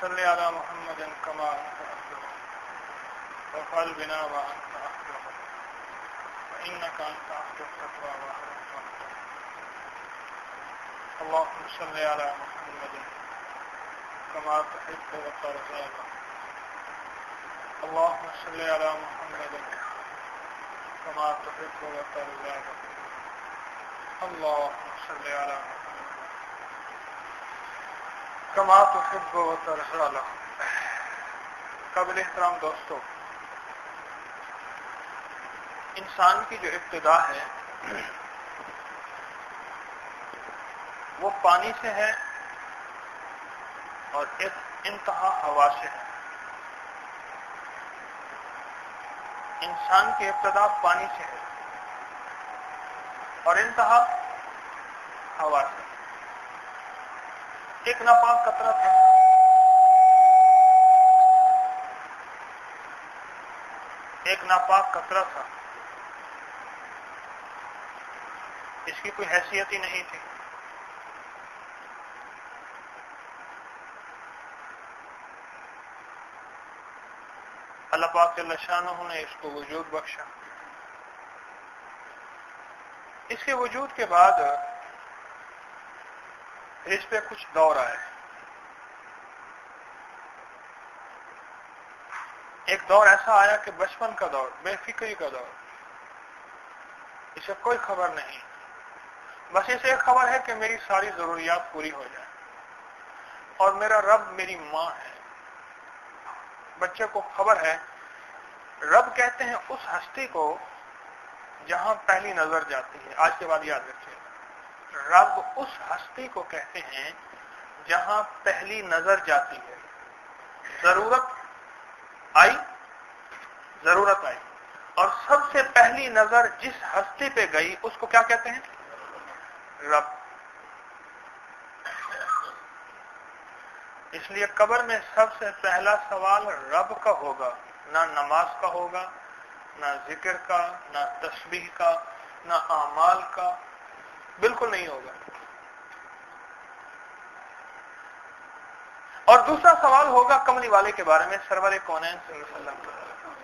صل على محمد كما أنت أهله وافعل بنا وأنت أهله فإنك أنت أهل التقوى وأهل المغفرة. اللهم صل على محمد كما تحب وترضى. اللهم صل على محمد كما تحب وترضى. اللهم صل على محمد كما تحب وترضى. قابل احترام دوستو، انسان کی جو ابتدا ہے وہ پانی سے ہے اور ایک انتہا ہوا سے ہے. انسان کی ابتدا پانی سے ہے اور انتہا ہوا سے. ایک ناپاک قطرہ تھا، ایک ناپاک قطرہ تھا، اس کی کوئی حیثیت ہی نہیں تھی. اللہ پاک جل شانہ نے اس کو وجود بخشا. اس کے وجود کے بعد اس پہ کچھ دور آئے. ایک دور ایسا آیا کہ بچپن کا دور، بے فکری کا دور. اسے کوئی خبر نہیں، بس اسے ایک خبر ہے کہ میری ساری ضروریات پوری ہو جائیں اور میرا رب میری ماں ہے. بچے کو خبر ہے، رب کہتے ہیں اس ہستی کو جہاں پہلی نظر جاتی ہے. آج کے بعد یاد رکھیے، رب اس ہستی کو کہتے ہیں جہاں پہلی نظر جاتی ہے. ضرورت آئی اور سب سے پہلی نظر جس ہستی پہ گئی اس کو کیا کہتے ہیں؟ رب. اس لیے قبر میں سب سے پہلا سوال رب کا ہوگا، نہ نماز کا ہوگا، نہ ذکر کا، نہ تسبیح کا، نہ اعمال کا، بالکل نہیں ہوگا. اور دوسرا سوال ہوگا کملی والے کے بارے میں، سرور کونین صلی اللہ علیہ وسلم کے بارے میں.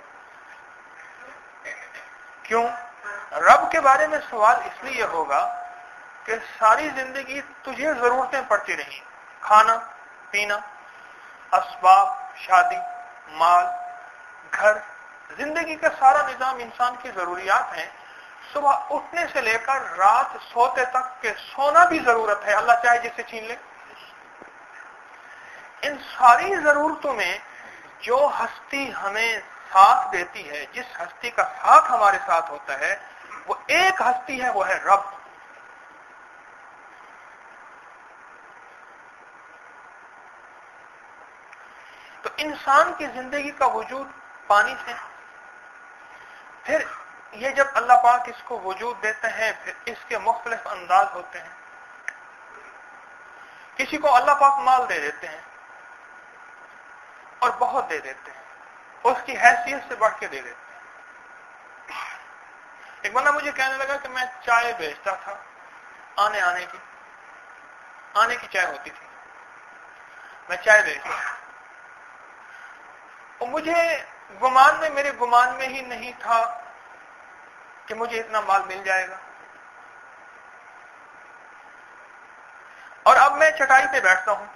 کیوں؟ رب کے بارے میں سوال اس لیے ہوگا کہ ساری زندگی تجھے ضرورتیں پڑتی رہیں، کھانا پینا، اسباب، شادی، مال، گھر، زندگی کا سارا نظام انسان کی ضروریات ہیں. صبح اٹھنے سے لے کر رات سوتے تک کہ سونا بھی ضرورت ہے، اللہ چاہے جسے چھین لے. ان ساری ضرورتوں میں جو ہستی ہمیں ساتھ دیتی ہے، جس ہستی کا ساتھ ہمارے ساتھ ہوتا ہے، وہ ایک ہستی ہے، وہ ہے رب. تو انسان کی زندگی کا وجود پانی سے. پھر یہ جب اللہ پاک اس کو وجود دیتے ہیں، پھر اس کے مختلف انداز ہوتے ہیں. کسی کو اللہ پاک مال دے دیتے ہیں اور بہت دے دیتے ہیں، اس کی حیثیت سے بڑھ کے دے دیتے ہیں. ایک بندہ مجھے کہنے لگا کہ میں چائے بیچتا تھا، آنے کی چائے ہوتی تھی، میں چائے بیچتا تھا. اور مجھے میرے گمان میں ہی نہیں تھا کہ مجھے اتنا مال مل جائے گا. اور اب میں چٹائی پہ بیٹھتا ہوں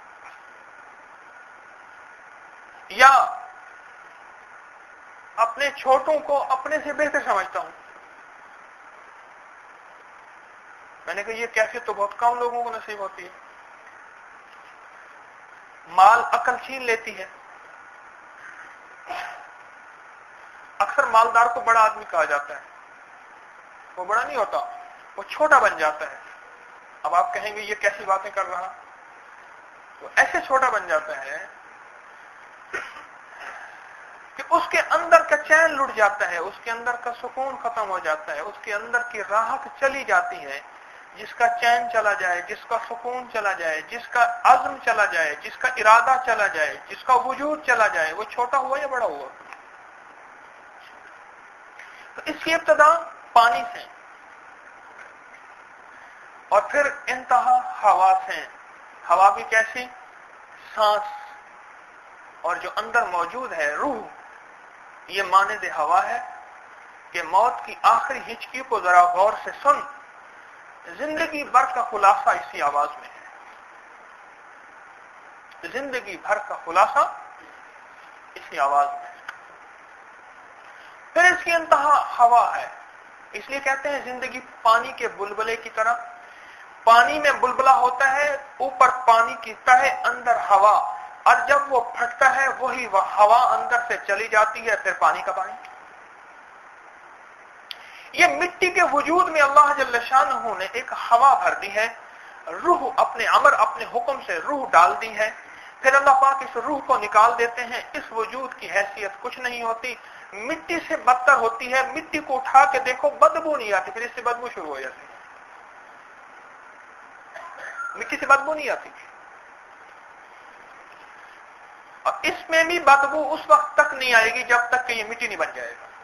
یا اپنے چھوٹوں کو اپنے سے بہتر سمجھتا ہوں. میں نے کہا یہ کیفیت تو بہت کم لوگوں کو نصیب ہوتی ہے. مال عقل چھین لیتی ہے. اکثر مالدار کو بڑا آدمی کہا جاتا ہے، وہ بڑا نہیں ہوتا، وہ چھوٹا بن جاتا ہے. اب آپ کہیں گے یہ کیسی باتیں کر رہا، وہ ایسے چھوٹا بن جاتا ہے کہ اس کے اندر کا چین لٹ جاتا ہے، اس کے اندر کا سکون ختم ہو جاتا ہے، اس کے اندر کی راحت چلی جاتی ہے. جس کا چین چلا جائے، جس کا سکون چلا جائے، جس کا عزم چلا جائے، جس کا ارادہ چلا جائے، جس کا وجود چلا جائے، وہ چھوٹا ہوا یا بڑا ہوا. تو اس کی ابتدا پانی سے اور پھر انتہا ہوا سے. ہوا بھی کیسی؟ سانس اور جو اندر موجود ہے روح، یہ مانند ہوا ہے کہ موت کی آخری ہچکی کو ذرا غور سے سن، زندگی بھر کا خلاصہ اسی آواز میں ہے، زندگی بھر کا خلاصہ اسی آواز میں ہے۔ پھر اس کی انتہا ہوا ہے، اس لیے کہتے ہیں زندگی پانی کے بلبلے کی طرح، پانی میں بلبلا ہوتا ہے، اوپر پانی کی تہ، اندر ہوا، اور جب وہ پھٹتا ہے وہی وہ ہوا اندر سے چلی جاتی ہے، پھر پانی کا پانی۔ یہ مٹی کے وجود میں اللہ جل شانہ نے ایک ہوا بھر دی ہے، روح اپنے امر اپنے حکم سے روح ڈال دی ہے، پھر اللہ پاک اس روح کو نکال دیتے ہیں، اس وجود کی حیثیت کچھ نہیں ہوتی، مٹی سے بدتر ہوتی ہے، مٹی کو اٹھا کے دیکھو بدبو نہیں آتی، پھر اس سے بدبو شروع ہو جاتی ہے، مٹی سے بدبو نہیں آتی، اور اس میں بھی بدبو اس وقت تک نہیں آئے گی جب تک کہ یہ مٹی نہیں بن جائے گا۔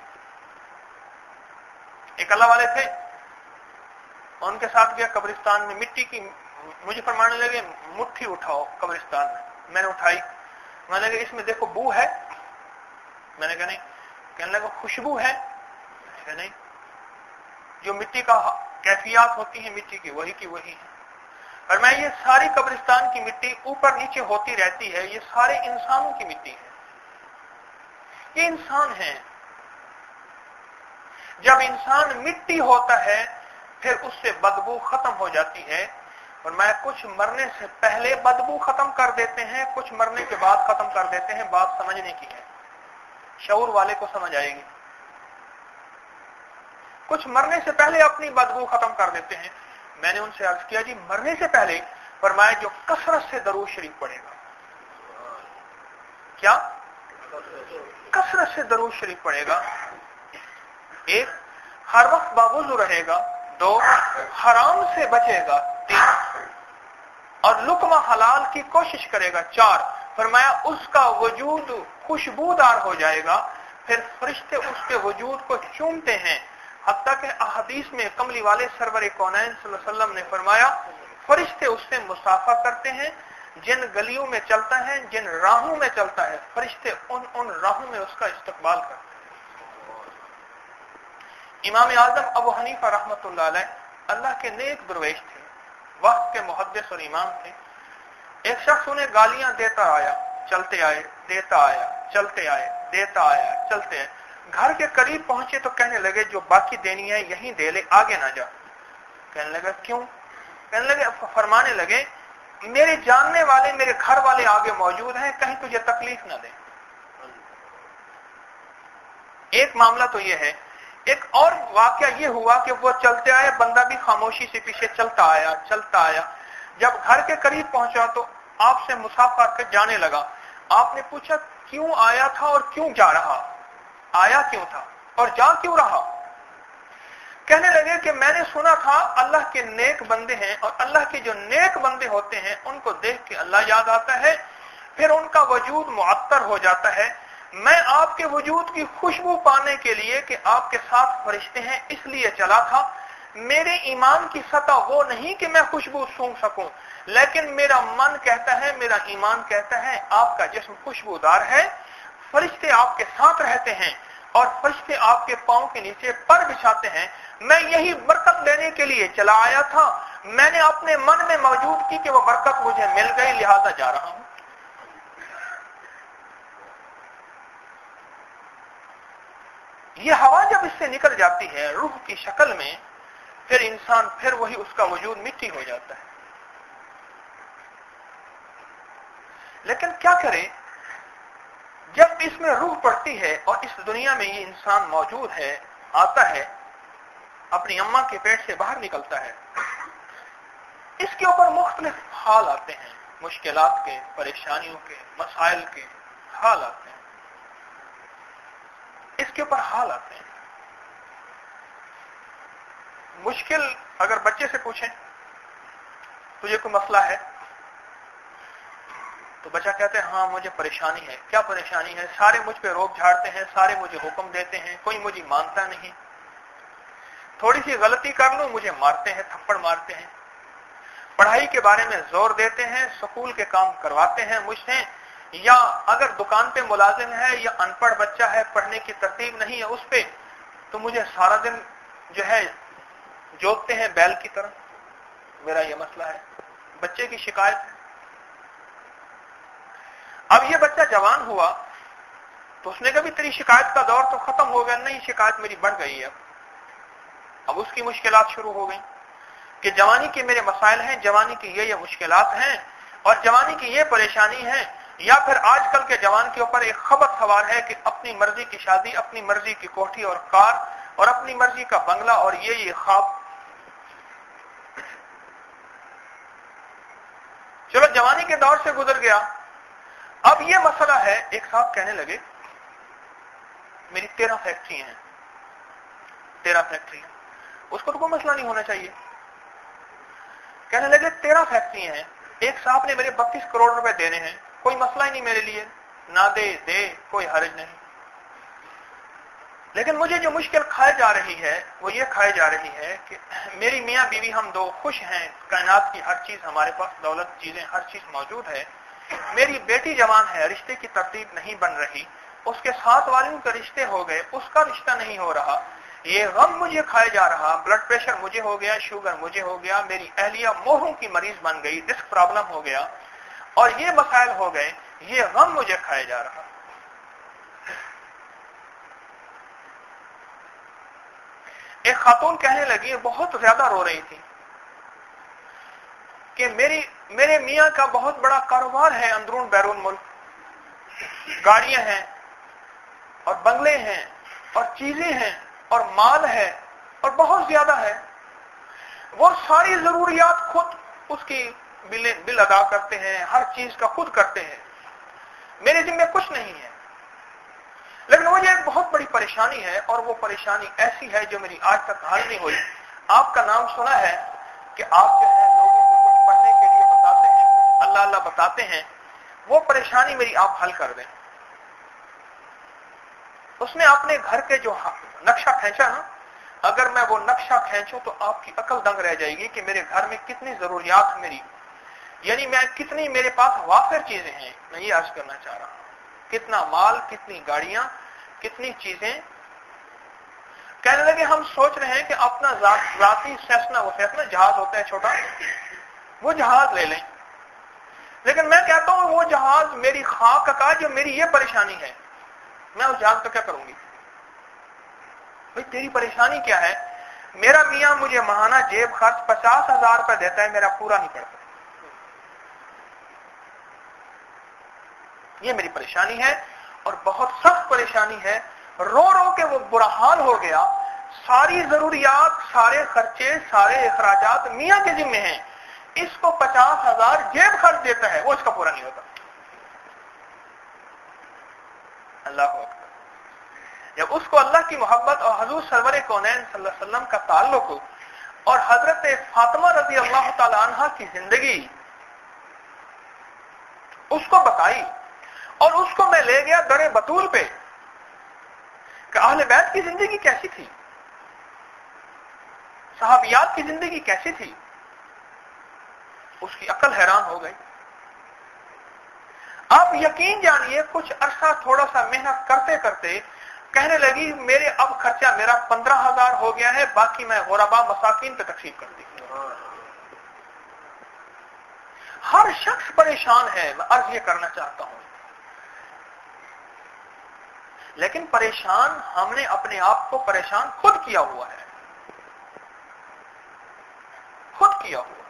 ایک اللہ والے تھے، ان کے ساتھ گیا قبرستان میں، مٹی کی مجھے فرمانے لگے مٹھی اٹھاؤ قبرستان میں نے اٹھائی، میں نے کہا اس میں دیکھو بو ہے، میں نے کہا نہیں، کہنے لگا خوشبو ہے، کہ نہیں، جو مٹی کا کیفیات ہوتی ہیں مٹی کی وہی ہے، اور میں یہ ساری قبرستان کی مٹی اوپر نیچے ہوتی رہتی ہے، یہ سارے انسانوں کی مٹی ہے، یہ انسان ہیں، جب انسان مٹی ہوتا ہے پھر اس سے بدبو ختم ہو جاتی ہے، اور میں کچھ مرنے سے پہلے بدبو ختم کر دیتے ہیں، کچھ مرنے کے بعد ختم کر دیتے ہیں، بات سمجھنے کی ہے، شعور والے کو سمجھ آئے گی۔ کچھ مرنے سے پہلے اپنی بدبو ختم کر دیتے ہیں۔ میں نے ان سے عرض کیا جی مرنے سے پہلے، فرمایا جو کثرت سے درود شریف پڑھے گا، کیا کثرت سے درود شریف پڑھے گا، ایک ہر وقت باوضو رہے گا، دو حرام سے بچے گا، تین اور لقمہ حلال کی کوشش کرے گا، چار فرمایا اس کا وجود خوشبودار ہو جائے گا، پھر فرشتے اس کے وجود کو چومتے ہیں، حتیٰ کہ احادیث میں کملی والے سرور کونین صلی اللہ علیہ وسلم نے فرمایا فرشتے اس سے مسافہ کرتے ہیں، جن گلیوں میں چلتا ہے، جن راہوں میں چلتا ہے، فرشتے ان راہوں میں اس کا استقبال کرتے ہیں۔ امام اعظم ابو حنیفہ رحمۃ اللہ علیہ اللہ کے نیک درویش تھے، وقت کے محدث اور امام تھے۔ ایک شخص انہیں گالیاں دیتا آیا، چلتے آئے، دیتا آیا، چلتے آئے، دیتا آیا، چلتے آئے، گھر کے قریب پہنچے تو کہنے لگے جو باقی دینی ہے یہیں دے لے، آگے نہ جا۔ کہنے لگا کیوں؟ کہنے لگے فرمانے لگے میرے جاننے والے میرے گھر والے آگے موجود ہیں، کہیں تجھے تکلیف نہ دیں۔ ایک معاملہ تو یہ ہے، ایک اور واقعہ یہ ہوا کہ وہ چلتے آئے، بندہ بھی خاموشی سے پیچھے چلتا آیا، چلتا آیا، جب گھر کے قریب پہنچا تو آپ سے مصافحہ کر کے جانے لگا۔ آپ نے پوچھا کیوں آیا تھا اور کیوں جا رہا، آیا کیوں تھا اور جا کیوں رہا؟ کہنے لگے کہ میں نے سنا تھا اللہ کے نیک بندے ہیں، اور اللہ کے جو نیک بندے ہوتے ہیں ان کو دیکھ کے اللہ یاد آتا ہے، پھر ان کا وجود معطر ہو جاتا ہے۔ میں آپ کے وجود کی خوشبو پانے کے لیے کہ آپ کے ساتھ فرشتے ہیں اس لیے چلا تھا۔ میرے ایمان کی سطح وہ نہیں کہ میں خوشبو سونگھ سکوں، لیکن میرا من کہتا ہے، میرا ایمان کہتا ہے آپ کا جسم خوشبودار ہے، فرشتے آپ کے ساتھ رہتے ہیں اور فرشتے آپ کے پاؤں کے نیچے پر بچھاتے ہیں۔ میں یہی برکت لینے کے لیے چلا آیا تھا، میں نے اپنے من میں موجود کی کہ وہ برکت مجھے مل گئی، لہذا جا رہا ہوں۔ یہ ہوا جب اس سے نکل جاتی ہے روح کی شکل میں، پھر انسان پھر وہی اس کا وجود مٹی ہو جاتا ہے۔ لیکن کیا کرے جب اس میں روح پڑتی ہے اور اس دنیا میں یہ انسان موجود ہے، آتا ہے، اپنی اماں کے پیٹ سے باہر نکلتا ہے، اس کے اوپر مختلف حال آتے ہیں، مشکلات کے، پریشانیوں کے، مسائل کے حال آتے ہیں، اس کے اوپر حال آتے ہیں۔ مشکل اگر بچے سے پوچھیں تجھے کوئی مسئلہ ہے تو بچہ کہتے ہیں ہاں مجھے پریشانی ہے۔ کیا پریشانی ہے؟ سارے مجھ پہ روک جھاڑتے ہیں، سارے مجھے حکم دیتے ہیں، کوئی مجھے مانتا نہیں، تھوڑی سی غلطی کر لوں مجھے مارتے ہیں، تھپڑ مارتے ہیں، پڑھائی کے بارے میں زور دیتے ہیں، سکول کے کام کرواتے ہیں مجھ سے، یا اگر دکان پہ ملازم ہے یا ان پڑھ بچہ ہے، پڑھنے کی ترتیب نہیں ہے اس پہ، تو مجھے سارا دن جو ہے جوتتے ہیں بیل کی طرح. میرا یہ مسئلہ ہے. بچے کی شکایت ہے. اب یہ بچہ جوان ہوا تو اس نے کبھی تیری شکایت کا دور تو ختم ہو گیا؟ نہیں، شکایت میری بڑھ گئی ہے. اب اس کی مشکلات شروع ہو گئی کہ جوانی کے میرے مسائل ہیں، جوانی کی یہ مشکلات ہیں اور جوانی کی یہ پریشانی ہے. یا پھر آج کل کے جوان کے اوپر ایک خبر سوار ہے کہ اپنی مرضی کی شادی، اپنی مرضی کی کوٹھی اور کار اور اپنی مرضی کا بنگلہ اور یہ خواب. چلو جوانی کے دور سے گزر گیا. اب یہ مسئلہ ہے، ایک صاحب کہنے لگے میری 13 فیکٹری ہیں. 13 فیکٹری ہیں. اس کو تو کوئی مسئلہ نہیں ہونا چاہیے. کہنے لگے 13 فیکٹری ہیں، ایک صاحب نے میرے 32 کروڑ روپے دینے ہیں، کوئی مسئلہ ہی نہیں میرے لیے، نہ دے کوئی حرج نہیں. لیکن مجھے جو مشکل کھائے جا رہی ہے وہ یہ کھائے جا رہی ہے کہ میری میاں بیوی ہم دو خوش ہیں، کائنات کی ہر چیز ہمارے پاس، دولت، چیزیں، ہر چیز موجود ہے. میری بیٹی جوان ہے، رشتے کی ترتیب نہیں بن رہی، اس کے ساتھ والوں کے رشتے ہو گئے، اس کا رشتہ نہیں ہو رہا. یہ غم مجھے کھائے جا رہا. بلڈ پریشر مجھے ہو گیا، شوگر مجھے ہو گیا، میری اہلیہ موہوں کی مریض بن گئی، ڈسک پرابلم ہو گیا اور یہ مسائل ہو گئے. یہ غم مجھے کھائے جا رہا. ایک خاتون کہنے لگی، بہت زیادہ رو رہی تھی کہ میرے میاں کا بہت بڑا کاروبار ہے اندرون بیرون ملک، گاڑیاں ہیں اور بنگلے ہیں اور چیزیں ہیں اور مال ہے اور بہت زیادہ ہے. وہ ساری ضروریات خود اس کی بل ادا کرتے ہیں، ہر چیز کا خود کرتے ہیں. میرے ذمہ کچھ نہیں ہے. لیکن مجھے ایک بہت بڑی پریشانی ہے اور وہ پریشانی ایسی ہے جو میری آج تک حل نہیں ہوئی. آپ کا نام سنا ہے کہ آپ جو ہے لوگوں کو کچھ پڑھنے کے لیے بتاتے ہیں، کچھ اللہ اللہ بتاتے ہیں. وہ پریشانی میری آپ حل کر دیں. اس نے اپنے گھر کے جو نقشہ کھینچا نا، اگر میں وہ نقشہ کھینچوں تو آپ کی عقل دنگ رہ جائے گی کہ میرے گھر میں کتنی ضروریات میری، یعنی میں کتنی میرے پاس وافر چیزیں ہیں. میں یہ عرض کرنا چاہ رہا ہوں، کتنا مال، کتنی گاڑیاں، کتنی چیزیں. کہنے لگے ہم سوچ رہے ہیں کہ اپنا ذاتی سیسنا، وہ سیسنا جہاز ہوتا ہے چھوٹا، وہ جہاز لے لیں. لیکن میں کہتا ہوں وہ جہاز میری خاک کا، جو میری یہ پریشانی ہے، میں اس جہاز کا کیا کروں گی؟ بھئی تیری پریشانی کیا ہے؟ میرا میاں مجھے ماہانہ جیب خرچ 50,000 روپے دیتا ہے، میرا پورا نہیں پڑتا. یہ میری پریشانی ہے اور بہت سخت پریشانی ہے. رو رو کے وہ برا حال ہو گیا. ساری ضروریات، سارے خرچے، سارے اخراجات میاں کے ذمہ ہیں. اس کو 50,000 جیب خرچ دیتا ہے، وہ اس کا پورا نہیں ہوتا. اللہ اکبر. جب اس کو اللہ کی محبت اور حضور سرور کونین صلی اللہ علیہ وسلم کا تعلق اور حضرت فاطمہ رضی اللہ تعالی عنہا کی زندگی اس کو بتائی اور اس کو میں لے گیا در بطول پہ کہ اہل بیت کی زندگی کیسی تھی، صحابیات کی زندگی کیسی تھی. اس کی عقل حیران ہو گئی. آپ یقین جانیے کچھ عرصہ تھوڑا سا محنت کرتے کرتے کہنے لگی میرے اب خرچہ میرا 15,000 ہو گیا ہے، باقی میں غربا مساکین پہ تقسیم کر دی. ہر شخص پریشان ہے، میں عرض یہ کرنا چاہتا ہوں. لیکن پریشان ہم نے اپنے آپ کو پریشان خود کیا ہوا ہے، خود کیا ہوا.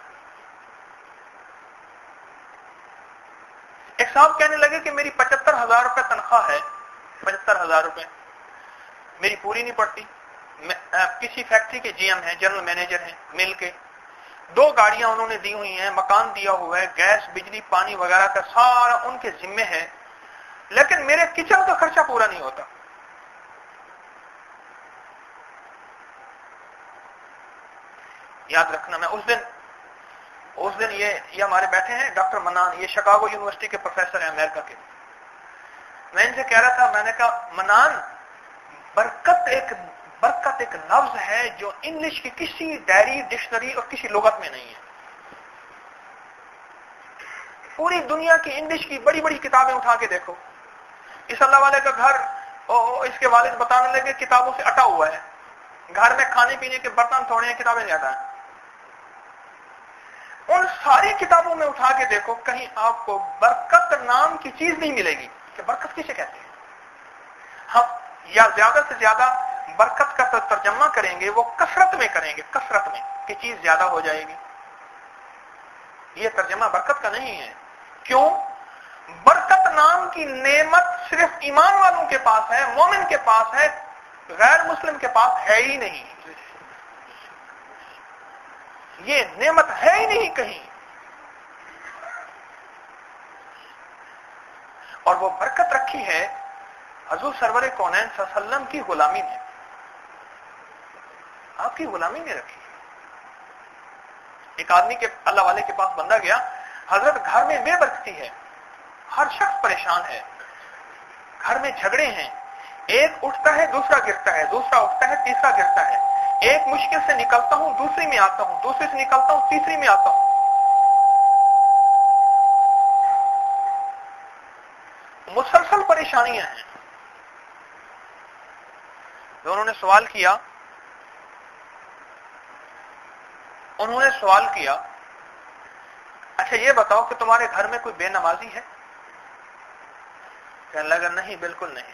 ایک صاحب کہنے لگے کہ میری 75,000 روپے تنخواہ ہے، 75,000 روپے میری پوری نہیں پڑتی. کسی فیکٹری کے جی ایم ہیں، جنرل مینیجر ہیں، مل کے 2 گاڑیاں انہوں نے دی ہوئی ہیں، مکان دیا ہوا ہے، گیس، بجلی، پانی وغیرہ کا سارا ان کے ذمے ہے. لیکن میرے کچن کا خرچہ پورا نہیں ہوتا. یاد رکھنا، میں اس دن یہ ہمارے بیٹھے ہیں ڈاکٹر منان، یہ شکاگو یونیورسٹی کے پروفیسر ہیں امریکہ کے. میں ان سے کہہ رہا تھا، میں نے کہا منان، برکت ایک لفظ ہے جو انگلش کی کسی ڈائری، ڈکشنری اور کسی لغت میں نہیں ہے. پوری دنیا کی انگلش کی بڑی بڑی کتابیں اٹھا کے دیکھو. اس اللہ والے کا گھر اس کے والد بتانے لگے کتابوں سے اٹا ہوا ہے. گھر میں کھانے پینے کے برتن تھوڑے ہیں, کتابیں زیادہ ہیں. ان ساری کتابوں میں اٹھا کے دیکھو, کہیں آپ کو برکت نام کی چیز نہیں ملے گی کہ برکت کسے کہتے ہیں. ہم یا زیادہ سے زیادہ برکت کا ترجمہ کریں گے وہ کثرت میں کریں گے, کثرت میں کہ چیز زیادہ ہو جائے گی. یہ ترجمہ برکت کا نہیں ہے. کیوں؟ برکت نام کی نعمت صرف ایمان والوں کے پاس ہے, مومن کے پاس ہے, غیر مسلم کے پاس ہے ہی نہیں. یہ نعمت ہے ہی نہیں کہیں. اور وہ برکت رکھی ہے حضور سرور کونین صلی اللہ علیہ وسلم کی غلامی میں, آپ کی غلامی میں رکھی. ایک آدمی کے اللہ والے کے پاس بندہ گیا, حضرت گھر میں بے برکتی ہے, ہر شخص پریشان ہے, گھر میں جھگڑے ہیں, ایک اٹھتا ہے دوسرا گرتا ہے, دوسرا اٹھتا ہے تیسرا گرتا ہے, ایک مشکل سے نکلتا ہوں دوسری میں آتا ہوں, دوسری سے نکلتا ہوں تیسری میں آتا ہوں. مسلسل پریشانیاں ہیں. تو انہوں نے سوال کیا اچھا یہ بتاؤ کہ تمہارے گھر میں کوئی بے نمازی ہے؟ کہنے لگا نہیں, بالکل نہیں.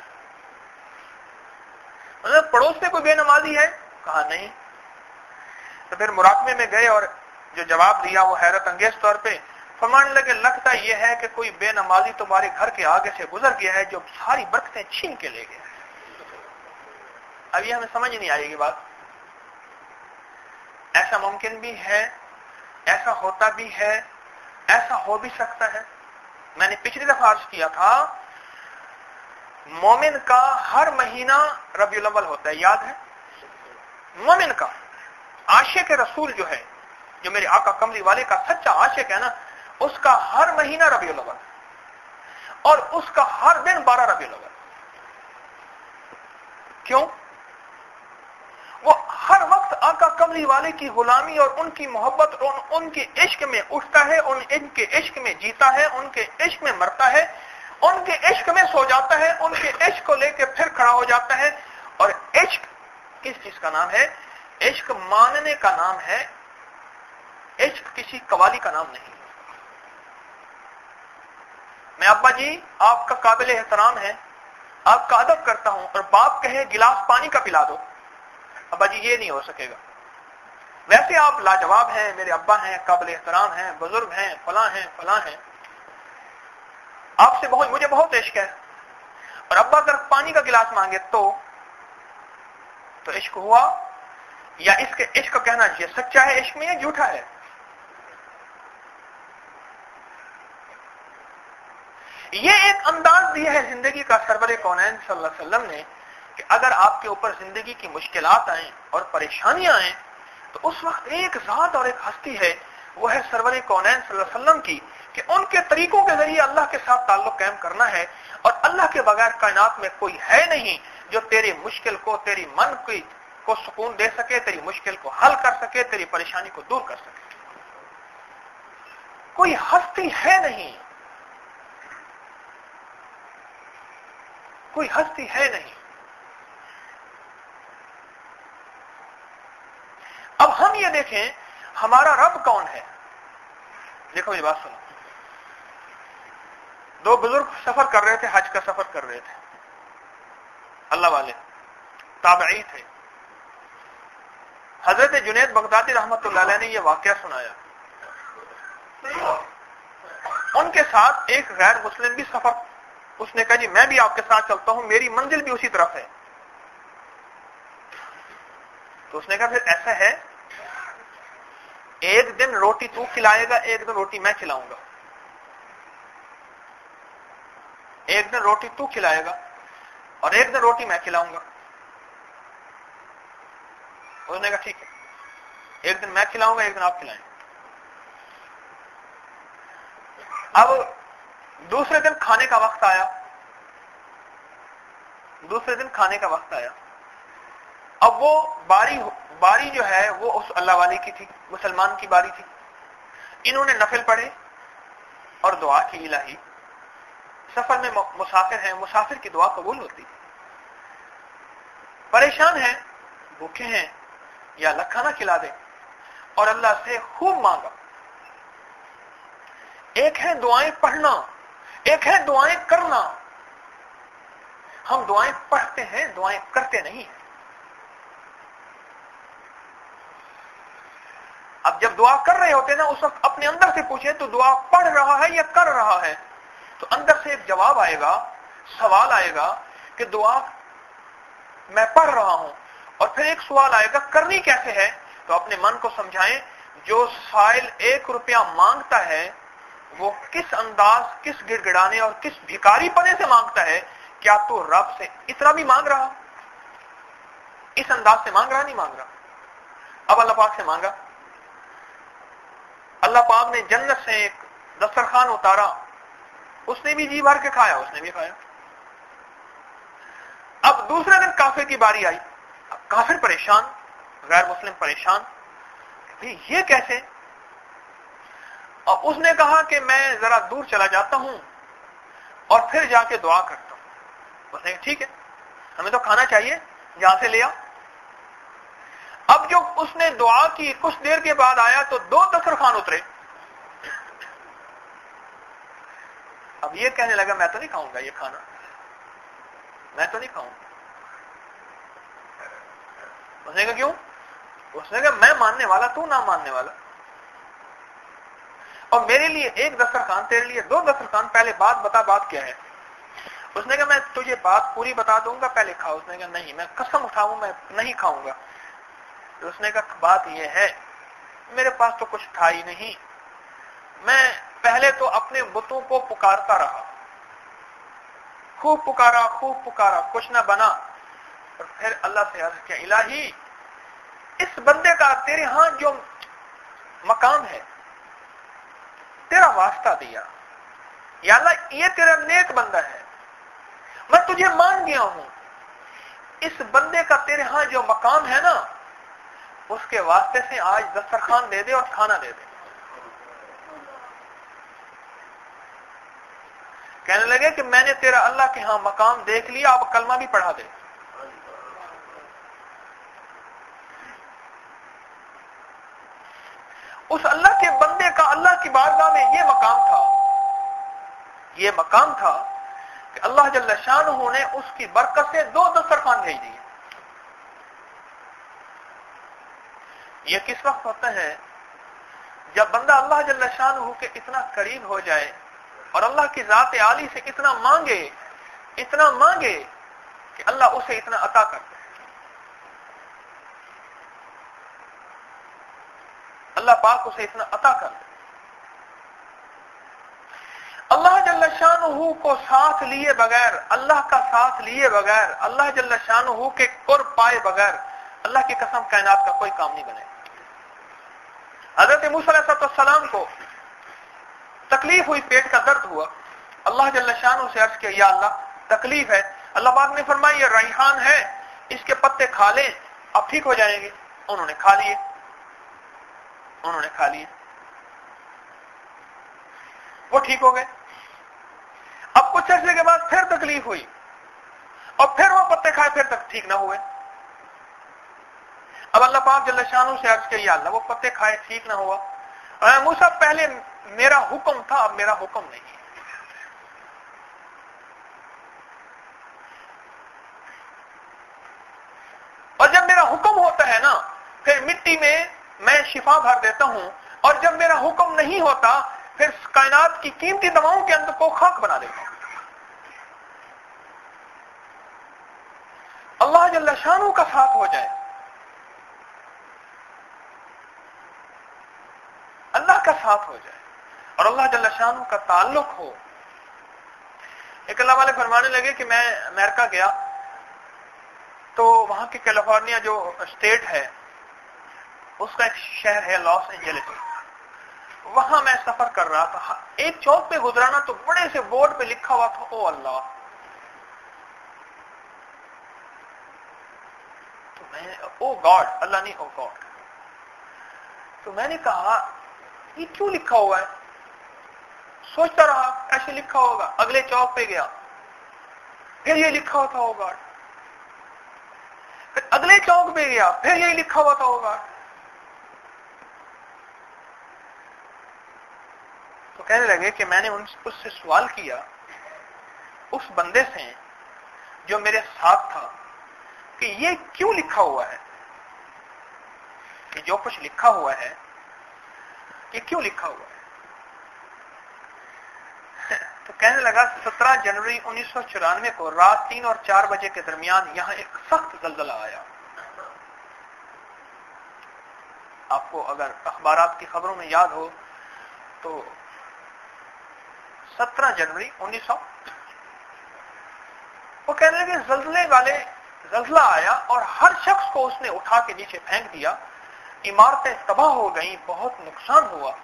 پڑوس میں کوئی بے نمازی ہے؟ کہا نہیں. تو پھر مراقبے میں گئے اور جو جواب دیا وہ حیرت انگیز طور پہ فرمانے لگے لگتا یہ ہے کہ کوئی بے نمازی تمہارے گھر کے آگے سے گزر گیا ہے جو ساری برکتیں چھین کے لے گیا. اب یہ ہمیں سمجھ نہیں آئے گی بات. ایسا ممکن بھی ہے, ایسا ہوتا بھی ہے, ایسا ہو بھی سکتا ہے. میں نے پچھلی دفعہ عرض کیا تھا مومن کا ہر مہینہ ربیع الاول ہوتا ہے, یاد ہے؟ مومن کا عاشق رسول جو ہے, جو میرے آقا کملی والے کا سچا عاشق ہے نا, اس کا ہر مہینہ ربیع الاول اور اس کا ہر دن 12 ربیع الاول. کیوں؟ وہ ہر وقت آقا کملی والے کی غلامی اور ان کی محبت اور ان کے عشق میں اٹھتا ہے, ان کے عشق میں جیتا ہے, ان کے عشق میں مرتا ہے, ان کے عشق میں سو جاتا ہے, ان کے عشق کو لے کے پھر کھڑا ہو جاتا ہے. اور عشق کس چیز کا نام ہے؟ عشق ماننے کا نام ہے, عشق کسی قوالی کا نام نہیں. میں ابا جی آپ کا قابل احترام ہے, آپ کا ادب کرتا ہوں, اور باپ کہے گلاس پانی کا پلا دو, ابا جی یہ نہیں ہو سکے گا. ویسے آپ لاجواب ہیں, میرے ابا ہیں, قابل احترام ہیں, بزرگ ہیں, فلاں ہیں, فلاں ہیں, آپ سے مجھے بہت عشق ہے, اور ابا اگر پانی کا گلاس مانگے تو عشق ہوا؟ یا اس کے عشق کا کہنا یہ سچا ہے عشق میں یا جھوٹا ہے؟ یہ ایک انداز دیا ہے زندگی کا سرور کونین صلی اللہ علیہ وسلم نے کہ اگر آپ کے اوپر زندگی کی مشکلات آئیں اور پریشانیاں آئیں تو اس وقت ایک ذات اور ایک ہستی ہے, وہ ہے سرور کونین صلی اللہ علیہ وسلم کی, کہ ان کے طریقوں کے ذریعے اللہ کے ساتھ تعلق قائم کرنا ہے. اور اللہ کے بغیر کائنات میں کوئی ہے نہیں جو تیری مشکل کو, تیری من کو سکون دے سکے, تیری مشکل کو حل کر سکے, تیری پریشانی کو دور کر سکے. کوئی ہستی ہے نہیں, کوئی ہستی ہے نہیں. اب ہم یہ دیکھیں ہمارا رب کون ہے. دیکھو یہ بات سنو, 2 بزرگ سفر کر رہے تھے, حج کا سفر کر رہے تھے, اللہ والے تابعی تھے. حضرت جنید بغدادی رحمت اللہ علیہ نے یہ واقعہ سنایا. ان کے ساتھ ایک غیر مسلم بھی سفر, اس نے کہا جی میں بھی آپ کے ساتھ چلتا ہوں, میری منزل بھی اسی طرف ہے. تو اس نے کہا پھر ایسا ہے, ایک دن روٹی تو کھلائے گا, ایک دن روٹی میں کھلاؤں گا. ایک دن روٹی تو کھلائے گا اور ایک دن روٹی میں کھلاؤں گا. اس نے کہا ٹھیک ہے, ایک دن میں کھلاؤں گا, ایک دن آپ کھلائیں. اب دوسرے دن کھانے کا وقت آیا, اب وہ باری جو ہے وہ اس اللہ والے کی تھی, مسلمان کی باری تھی. انہوں نے نفل پڑھے, اور دعا کی الہی سفر میں مسافر ہیں، مسافر کی دعا قبول ہوتی ہے، پریشان ہیں، بھوکے ہیں، یا اللہ کھانا کھلا دے، اور اللہ سے خوب مانگا۔ ایک ہے دعائیں پڑھنا، ایک ہے دعائیں کرنا۔ ہم دعائیں پڑھتے ہیں، دعائیں کرتے نہیں ہیں۔ اب جب دعا کر رہے ہوتے ہیں نا، اس وقت اپنے اندر سے پوچھیں تو دعا پڑھ رہا ہے یا کر رہا ہے؟ تو اندر سے ایک جواب آئے گا، سوال آئے گا کہ دعا میں پڑھ رہا ہوں، اور پھر ایک سوال آئے گا کرنی کیسے ہے؟ تو اپنے من کو سمجھائیں، جو سائل 1 روپیہ مانگتا ہے وہ کس انداز، کس گڑ گڑانے اور کس بھکاری پنے سے مانگتا ہے؟ کیا تو رب سے اتنا بھی مانگ رہا؟ اس انداز سے مانگ رہا؟ نہیں مانگ رہا۔ اب اللہ پاک سے مانگا، اللہ پاک نے جنت سے ایک دسترخوان اتارا، اس نے بھی جی بھر کے کھایا، اس نے بھی کھایا۔ اب دوسرے دن کافر کی باری آئی، اب کافر پریشان، غیر مسلم پریشان، یہ کیسے؟ اور اس نے کہا کہ میں ذرا دور چلا جاتا ہوں اور پھر جا کے دعا کرتا ہوں۔ اس نے کہا ٹھیک ہے، ہمیں تو کھانا چاہیے، جہاں سے لیا۔ اب جو اس نے دعا کی کچھ دیر کے بعد آیا تو 2 دسترخوان اترے۔ اب یہ کہنے لگا میں تو نہیں کھاؤں گا یہ کھانا، میں تو نہیں کھاؤں گا۔ اس نے کہا کیوں؟ اس نے کہا میں ماننے والا، تو نہ ماننے والا، اور میرے لیے 1 دسترخوان، تیرے لیے 2 دسترخوان، پہلے بات بتا، بات کیا ہے؟ اس نے کہا میں تجھے بات پوری بتا دوں گا، پہلے کھاؤ۔ اس نے کہا نہیں، میں قسم اٹھاؤں میں نہیں کھاؤں گا۔ اس نے کہا بات یہ ہے، میرے پاس تو کچھ تھا ہی نہیں، میں پہلے تو اپنے بتوں کو پکارتا رہا، خوب پکارا، کچھ نہ بنا، اور پھر اللہ سے عرض کیا الہی اس بندے کا تیرے ہاں جو مقام ہے، تیرا واسطہ دیا، یا اللہ یہ تیرا نیک بندہ ہے، میں تجھے مان گیا ہوں، اس بندے کا تیرے ہاں جو مقام ہے نا، اس کے واسطے سے آج دسترخوان دے دے اور کھانا دے دے۔ کہنے لگے کہ میں نے تیرا اللہ کے ہاں مقام دیکھ لیا، اب کلمہ بھی پڑھا دے۔ اس اللہ کے بندے کا اللہ کی بارگاہ میں یہ مقام تھا کہ اللہ جل شانہ نے اس کی برکت سے 2 دسترخوان بھیج دیے۔ یہ کس وقت ہوتا ہے؟ جب بندہ اللہ جل شانہ کے اتنا قریب ہو جائے اور اللہ کی ذات عالی سے اتنا مانگے کہ اللہ اسے اتنا عطا کرتا ہے۔ اللہ پاک اسے اتنا عطا کرتا ہے۔ اللہ جل شانہ کو ساتھ لیے بغیر، اللہ کا ساتھ لیے بغیر، اللہ جل شانہ کے قرب پائے بغیر، اللہ کی قسم کائنات کا کوئی کام نہیں بنے۔ حضرت موسیٰ علیہ السلام کو تکلیف ہوئی، پیٹ کا درد ہوا، اللہ جل شانہ سے عرض کیا یا اللہ تکلیف ہے۔ اللہ پاک نے فرمایا یہ ریحان ہے، اس کے پتے کھا لیں، اب ٹھیک ہو جائیں گے۔ انہوں نے کھا لیے، وہ ٹھیک ہو گئے۔ اب کچھ عرصے کے بعد پھر تکلیف ہوئی اور پھر وہ پتے کھائے، پھر تک ٹھیک نہ ہوئے۔ اب اللہ پاک جل شانہ سے عرض کیا یا اللہ وہ پتے کھائے ٹھیک نہ ہوا، موسیٰ پہلے میرا حکم تھا، اب میرا حکم نہیں ہے۔ اور جب میرا حکم ہوتا ہے نا، پھر مٹی میں شفا بھر دیتا ہوں، اور جب میرا حکم نہیں ہوتا پھر کائنات کی قیمتی دواؤں کے اندر کو خاک بنا دیتا ہوں۔ اللہ جل شانہ کا ساتھ ہو جائے، اللہ کا ساتھ ہو جائے اور اللہ جل شانہ کا تعلق ہو۔ ایک اللہ والے فرمانے لگے کہ میں امریکہ گیا تو وہاں کی کیلیفورنیا جو اسٹیٹ ہے اس کا ایک شہر ہے لاس اینجلس، وہاں میں سفر کر رہا تھا، ایک چوک پہ گزرانا تو بڑے سے بورڈ پہ لکھا ہوا تھا او اللہ۔ تو میں او گاڈ، اللہ نہیں او گاڈ۔ تو میں نے کہا یہ کیوں لکھا ہوا ہے؟ सोचता रहा ऐसे लिखा होगा, अगले चौक पे गया, फिर ये लिखा हुआ था वो गार्ड, फिर अगले चौक पे गया, फिर यही लिखा हुआ था वो गार्ड। तो कहने लगे कि मैंने उससे सवाल किया, उस बंदे से जो मेरे साथ था, कि ये क्यों लिखा हुआ है, कि जो कुछ लिखा हुआ है ये क्यों लिखा हुआ है। तो कहने लगा 17 जनवरी 1994 को रात 3 और 4 बजे के दरमियान यहां एक सख्त जल्जला आया। आपको अगर अखबारात की खबरों में याद हो तो 17 जनवरी 1900, वो कहने लगे जल्जला आया और हर शख्स को उसने उठा के नीचे फेंक दिया, इमारतें तबाह हो गई, बहुत नुकसान हुआ।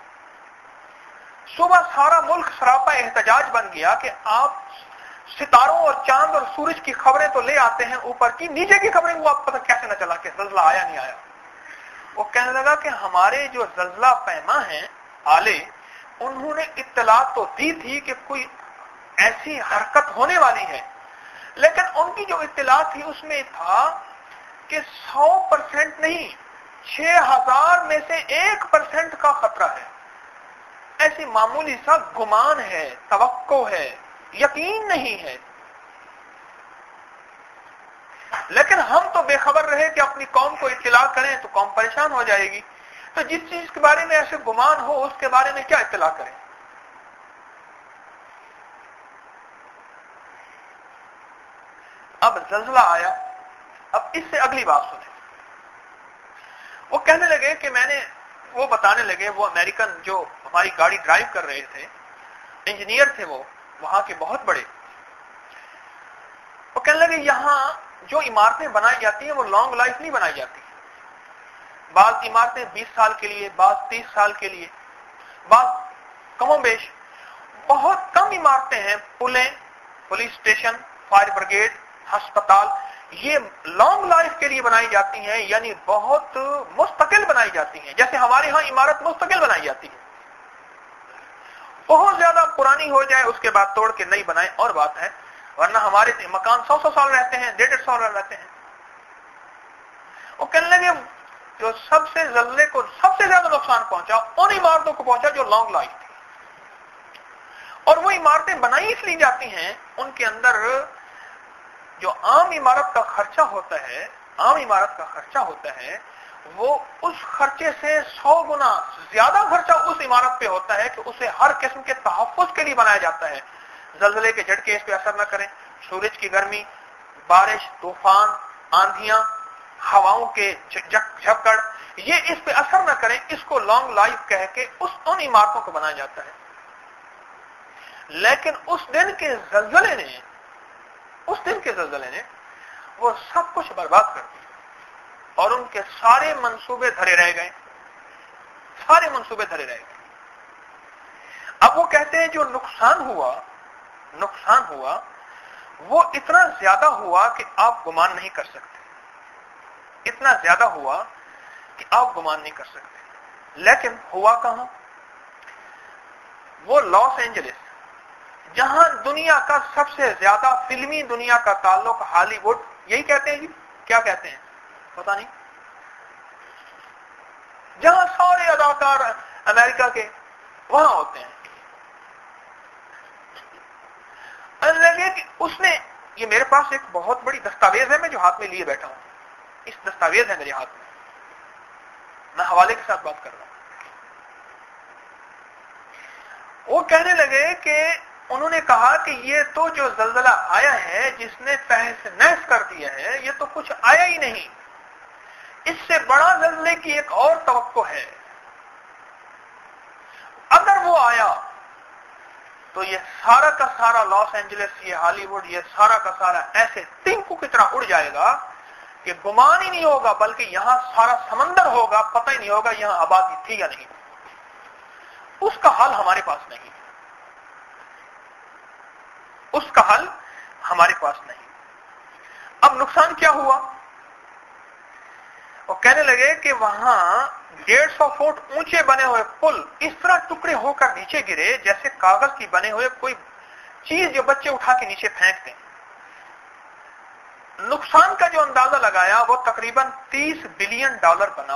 सुबह सारा मुल्क सरापा एहतजाज बन गया कि आप सितारों और चांद और सूरज की खबरें तो ले आते हैं, ऊपर की नीचे की खबरें वो आप पता कैसे न चला कि जल्जला आया नहीं आया। वो कहने लगा कि हमारे जो जल्जला पैमा हैं आले, उन्होंने इत्तला तो दी थी कि कोई ऐसी हरकत होने वाली है, लेकिन उनकी जो इत्तला थी उसमें था कि 100% नहीं, 6000 में से 1% का खतरा है। ऐसी मामूली सा गुमान है, तवक्को है, यकीन नहीं है। लेकिन हम तो बेखबर रहे कि अपनी कौम को इत्तला करें तो कौम परेशान हो जाएगी, तो जिस चीज के बारे में ऐसे गुमान हो उसके बारे में क्या इत्तला करें। अब जल्जला आया, अब इससे अगली बात सुने। वो कहने लगे कि वो बताने लगे, वो अमेरिकन जो हमारी गाड़ी ड्राइव कर रहे थे, इंजीनियर थे वो वहां के बहुत बड़े। वो कहने लगे यहां जो इमारतें बनाई जाती हैं वो लॉन्ग लाइफ नहीं बनाई जाती। बाज इमारतें 20 साल के लिए, बाज 30 साल के लिए, बाज कमोबेश बहुत कम इमारतें हैं। पुलें, पुलिस स्टेशन, फायर ब्रिगेड, अस्पताल, ये लॉन्ग लाइफ के लिए बनाई जाती हैं, यानी बहुत मुस्तकिल बनाई जाती हैं। जैसे हमारे यहां इमारत मुस्तकिल बनाई जाती है, बहुत ज्यादा पुरानी हो जाए उसके बाद तोड़ के नई बनाए और बात है, वरना हमारे मकान 100 साल रहते हैं, 150 साल रहते हैं। वो कहने लगे जो सबसे जल्जले को सबसे ज्यादा नुकसान पहुंचा उन इमारतों को पहुंचा जो लॉन्ग लाइफ थी, और वो इमारतें बनाई इसलिए जाती हैं, उनके अंदर जो आम इमारत का खर्चा होता है, वो उस खर्चे से 100 गुना ज्यादा खर्चा उस इमारत पे होता है कि उसे हर किस्म के तहफ्फुज के लिए बनाया जाता है। जल्जले के झटके इस पे असर न करें, सूरज की गर्मी, बारिश, तूफान, आंधियां, हवाओं के झक्कड़, ये इस पे असर न करें, इसको लॉन्ग लाइफ कह के उन इमारतों को बनाया जाता है। लेकिन उस दिन के जल्जले ने वो सब कुछ बर्बाद कर दिया और उनके सारे मंसूबे धरे रह गए। अब वो कहते हैं जो नुकसान हुआ वो इतना ज्यादा हुआ कि आप गुमान नहीं कर सकते, लेकिन हुआ कहां? वो लॉस एंजलिस, जहां दुनिया का सबसे ज्यादा फिल्मी दुनिया का ताल्लुक हॉलीवुड, यही कहते हैं जी, क्या कहते हैं पता नहीं, जहां सारे अदाकार अमेरिका के वहां होते हैं। लगे कि उसने, ये मेरे पास एक बहुत बड़ी दस्तावेज है, मैं जो हाथ में लिए बैठा हूं, इस दस्तावेज है मेरे हाथ में, मैं हवाले के साथ बात कर रहा हूं। वो कहने लगे कि उन्होंने कहा कि ये तो जो जल्जला आया है, जिसने तहस नहस कर दिया है, ये तो कुछ आया ही नहीं, इससे बड़ा जल्जले की एक और तवक्को है। अगर वो आया तो ये सारा का सारा लॉस एंजलिस, ये हॉलीवुड, ये सारा का सारा ऐसे तिनकों की तरह उड़ जाएगा कि गुमान ही नहीं होगा, बल्कि यहां सारा समंदर होगा, पता ही नहीं होगा यहां आबादी थी या नहीं। उसका हल हमारे पास नहीं। अब नुकसान क्या हुआ? वो कहने लगे कि वहां 150 फुट ऊंचे बने हुए पुल इस तरह टुकड़े होकर नीचे गिरे जैसे कागज की बने हुए कोई चीज जो बच्चे उठा के नीचे फेंकते हैं। नुकसान का जो अंदाजा लगाया वो तकरीबन $30 बिलियन बना।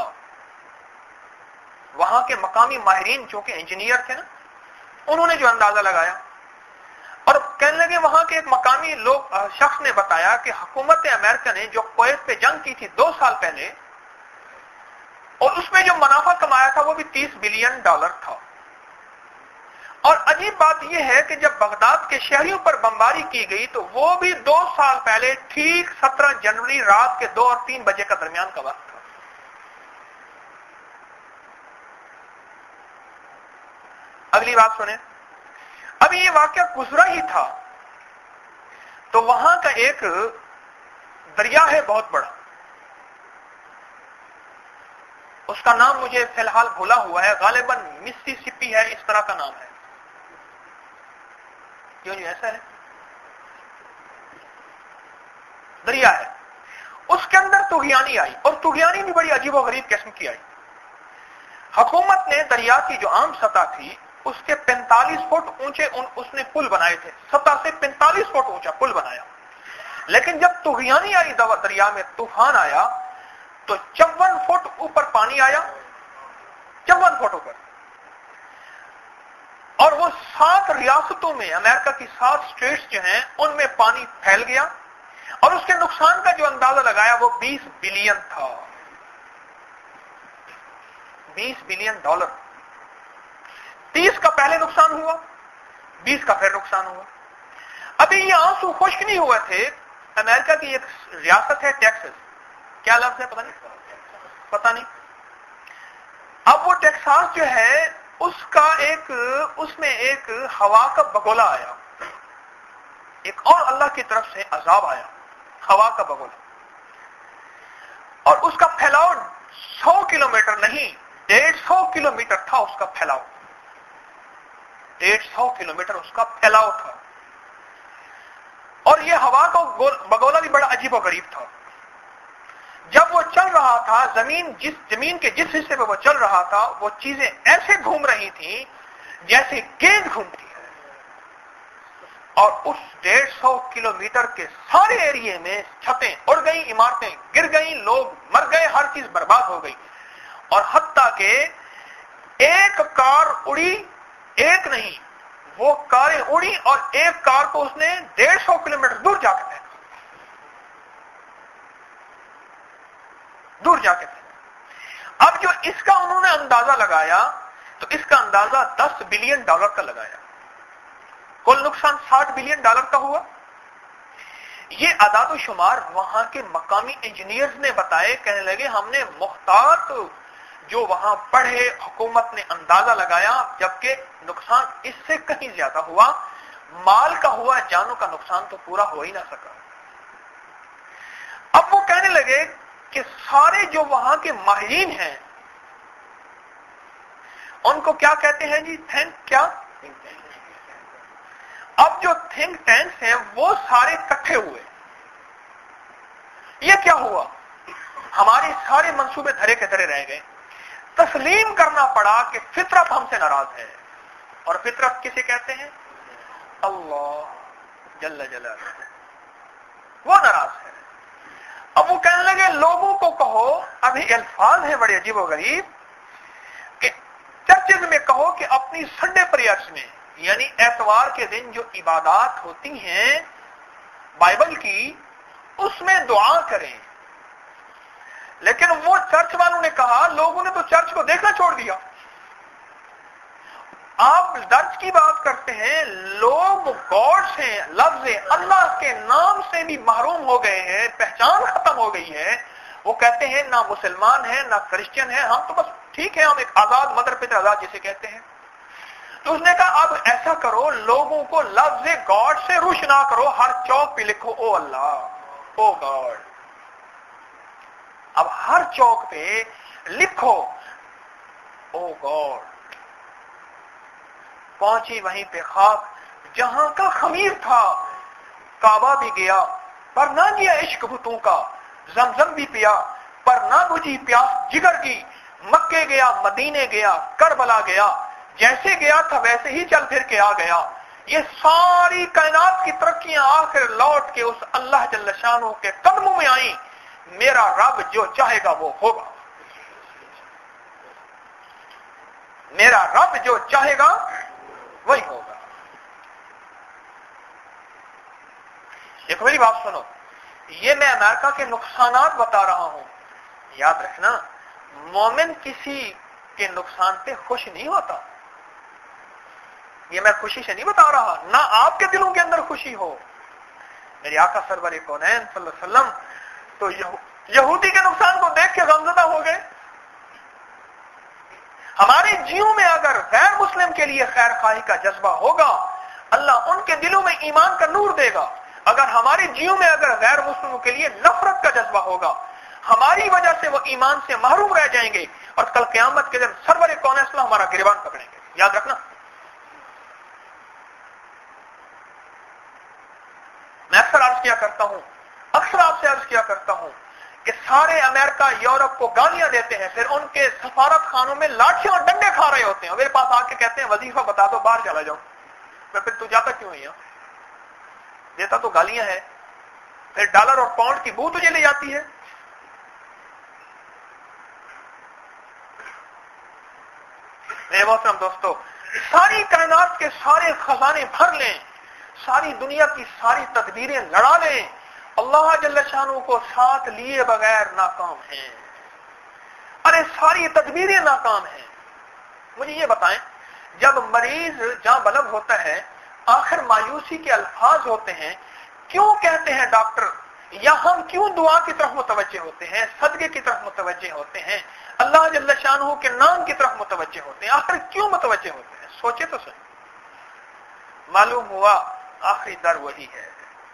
वहां के मकामी माहिरीन जो कि इंजीनियर थे ना, उन्होंने जो अंदाजा लगाया, और कहने लगे वहां के एक मकामी शख्स ने बताया कि हुकूमत अमेरिका ने जो कुवैत पे जंग की थी 2 साल पहले, और उसमें जो मुनाफा कमाया था वो भी $30 बिलियन था। और अजीब बात यह है कि जब बगदाद के शहरियों पर बमबारी की गई तो वो भी 2 साल पहले ठीक 17 जनवरी रात के 2 और 3 बजे का दरमियान का वक्त था। अगली बात सुने, अभी ये वाकया गुजरा ही था तो वहां का एक दरिया है बहुत बड़ा, उसका नाम मुझे फिलहाल भूला हुआ है, गालिबन मिसिसिपी है, इस तरह का नाम है। क्यों जी ऐसा है? दरिया है, उसके अंदर तुगयानी आई, और तुगयानी भी बड़ी अजीबोगरीब किस्म की आई। हुकूमत ने दरिया की जो आम सतह थी उसके 45 फुट ऊंचे उसने पुल बनाए थे, सतह से 45 फुट ऊंचा पुल बनाया। लेकिन जब तुगयानी आई दरिया में, तूफान आया, तो 54 फुट ऊपर पानी आया, 54 फुट ऊपर, और वो 7 रियासतों में, अमेरिका की 7 स्टेट्स जो हैं उनमें पानी फैल गया, और उसके नुकसान का जो अंदाजा लगाया वो $20 बिलियन था। $20 बिलियन। 30 का पहले नुकसान हुआ, 20 का फिर नुकसान हुआ। अभी ये आंसू खुश्क नहीं हुए थे। अमेरिका की एक रियासत है टेक्सास, क्या लफ्ज है पता नहीं। अब वो टेक्सास जो है उसमें एक हवा का बगोला आया, एक और अल्लाह की तरफ से अजाब आया, हवा का बगोला, और उसका फैलाव 100 किलोमीटर नहीं 150 किलोमीटर था उसका फैलाव। 150 किलोमीटर उसका फैलाव था, और यह हवा का बगोला भी बड़ा अजीब और गरीब था। जब वो चल रहा था, जमीन के जिस हिस्से पे वो चल रहा था, वो चीजें ऐसे घूम रही थी जैसे गेंद घूमती है, और उस 150 किलोमीटर के सारे एरिया में छतें उड़ गई, इमारतें गिर गई, लोग मर गए, हर चीज बर्बाद हो गई। और हत्ता के एक कार उड़ी, एक नहीं, वो कारें उड़ी, और एक कार को उसने 150 किलोमीटर दूर जाके फेंका, दूर जाके फेंका। अब जो इसका उन्होंने अंदाजा लगाया तो इसका अंदाजा $10 बिलियन का लगाया, कुल नुकसान $60 बिलियन का हुआ। ये आदाद शुमार वहां के मकामी इंजीनियर्स ने बताए, कहने लगे हमने मुख्तात जो वहां पढ़े, हुकूमत ने अंदाजा लगाया, जबकि नुकसान इससे कहीं ज्यादा हुआ, माल का हुआ, जानों का नुकसान तो पूरा हो ही ना सका। अब वो कहने लगे कि सारे जो वहां के माहिरीन हैं उनको क्या कहते हैं जी, अब जो थिंक टैंक्स हैं वो सारे इकट्ठे हुए। ये क्या हुआ, हमारे सारे मंसूबे धरे के धरे रह गए। तस्लीम करना पड़ा कि फितरत हमसे नाराज है, और फितरत किसे कहते हैं? अल्लाह जल्ल जलालुहु, वो नाराज है। अब वो कहने लगे लोगों को कहो, अभी अल्फाज है बड़े अजीब व गरीब, कि चर्चेज में कहो कि अपनी संडे प्रेयर्स में, यानी एतवार के दिन जो इबादत होती हैं बाइबल की, उसमें दुआ करें। लेकिन वो चर्च वालों ने कहा, लोगों ने तो चर्च को देखना छोड़ दिया। आप दर्ज की बात करते हैं, लोग गॉड से, लफ्ज़ अल्लाह के नाम से भी महरूम हो गए हैं, पहचान खत्म हो गई है। वो कहते हैं ना मुसलमान है ना क्रिश्चियन है, हम तो बस ठीक है, हम एक आजाद मदर पितर आजाद जिसे कहते हैं। तो उसने कहा अब ऐसा करो, लोगों को लफ्ज़ गॉड से रुशना करो, हर चौक पे लिखो ओ अल्लाह, ओ गॉड। अब हर चौक पे लिखो ओ गॉड। पहुंची वहीं पे खाक जहां का खमीर था, काबा भी गया पर ना जिया इश्क बुतों का, जमजम भी पिया पर ना बुझी प्यास जिगर की, مکے گیا، مدینے گیا، کربلا گیا، جیسے گیا تھا ویسے ہی چل پھر کے آ گیا. یہ ساری کائنات کی ترقیاں آخر لوٹ کے اس اللہ جل شانہ کے قدموں میں آئیں. میرا رب جو چاہے گا وہ ہوگا، میرا رب جو چاہے گا وہی ہوگا. دیکھو میری بات سنو، یہ میں امریکہ کے نقصانات بتا رہا ہوں. یاد رکھنا، مومن کسی کے نقصان پہ خوش نہیں ہوتا. یہ میں خوشی سے نہیں بتا رہا، نہ آپ کے دلوں کے اندر خوشی ہو. میرے آقا سرور کونین صلی اللہ علیہ وسلم تو یہودی کے نقصان کو دیکھ کے غمزدہ ہو گئے. ہمارے جیوں میں اگر غیر مسلم کے لیے خیر خواہی کا جذبہ ہوگا، اللہ ان کے دلوں میں ایمان کا نور دے گا. اگر ہمارے جیوں میں اگر غیر مسلموں کے لیے نفرت کا جذبہ ہوگا، ہماری وجہ سے وہ ایمان سے محروم رہ جائیں گے اور کل قیامت کے دن سرور کون اسلام ہمارا گریبان پکڑیں گے. یاد رکھنا. میں اکثر عرض کیا کرتا ہوں، اکثر آپ سے عرض کیا کرتا ہوں کہ سارے امریکہ یورپ کو گالیاں دیتے ہیں، پھر ان کے سفارت خانوں میں لاٹھیاں اور ڈنڈے کھا رہے ہوتے ہیں. میرے پاس آ کے کہتے ہیں وظیفہ بتا دو، باہر چلا جاؤں. پھر تو جاتا کیوں ہے؟ دیتا تو گالیاں ہے، پھر ڈالر اور پاؤنڈ کی بو تجھے لے جاتی ہے. میرے محترم دوستو، ساری کائنات کے سارے خزانے بھر لیں، ساری دنیا کی ساری تدبیریں لڑا لیں، اللہ جل شانہ کو ساتھ لیے بغیر ناکام ہیں. ارے ساری تدبیریں ناکام ہیں. مجھے یہ بتائیں، جب مریض جاں بلب ہوتا ہے آخر مایوسی کے الفاظ ہوتے ہیں، کیوں کہتے ہیں ڈاکٹر؟ یا ہم کیوں دعا کی طرف متوجہ ہوتے ہیں، صدقے کی طرف متوجہ ہوتے ہیں، اللہ جل شانہ کے نام کی طرف متوجہ ہوتے ہیں؟ آخر کیوں متوجہ ہوتے ہیں؟ سوچے تو صحیح. معلوم ہوا آخری در وہی ہے.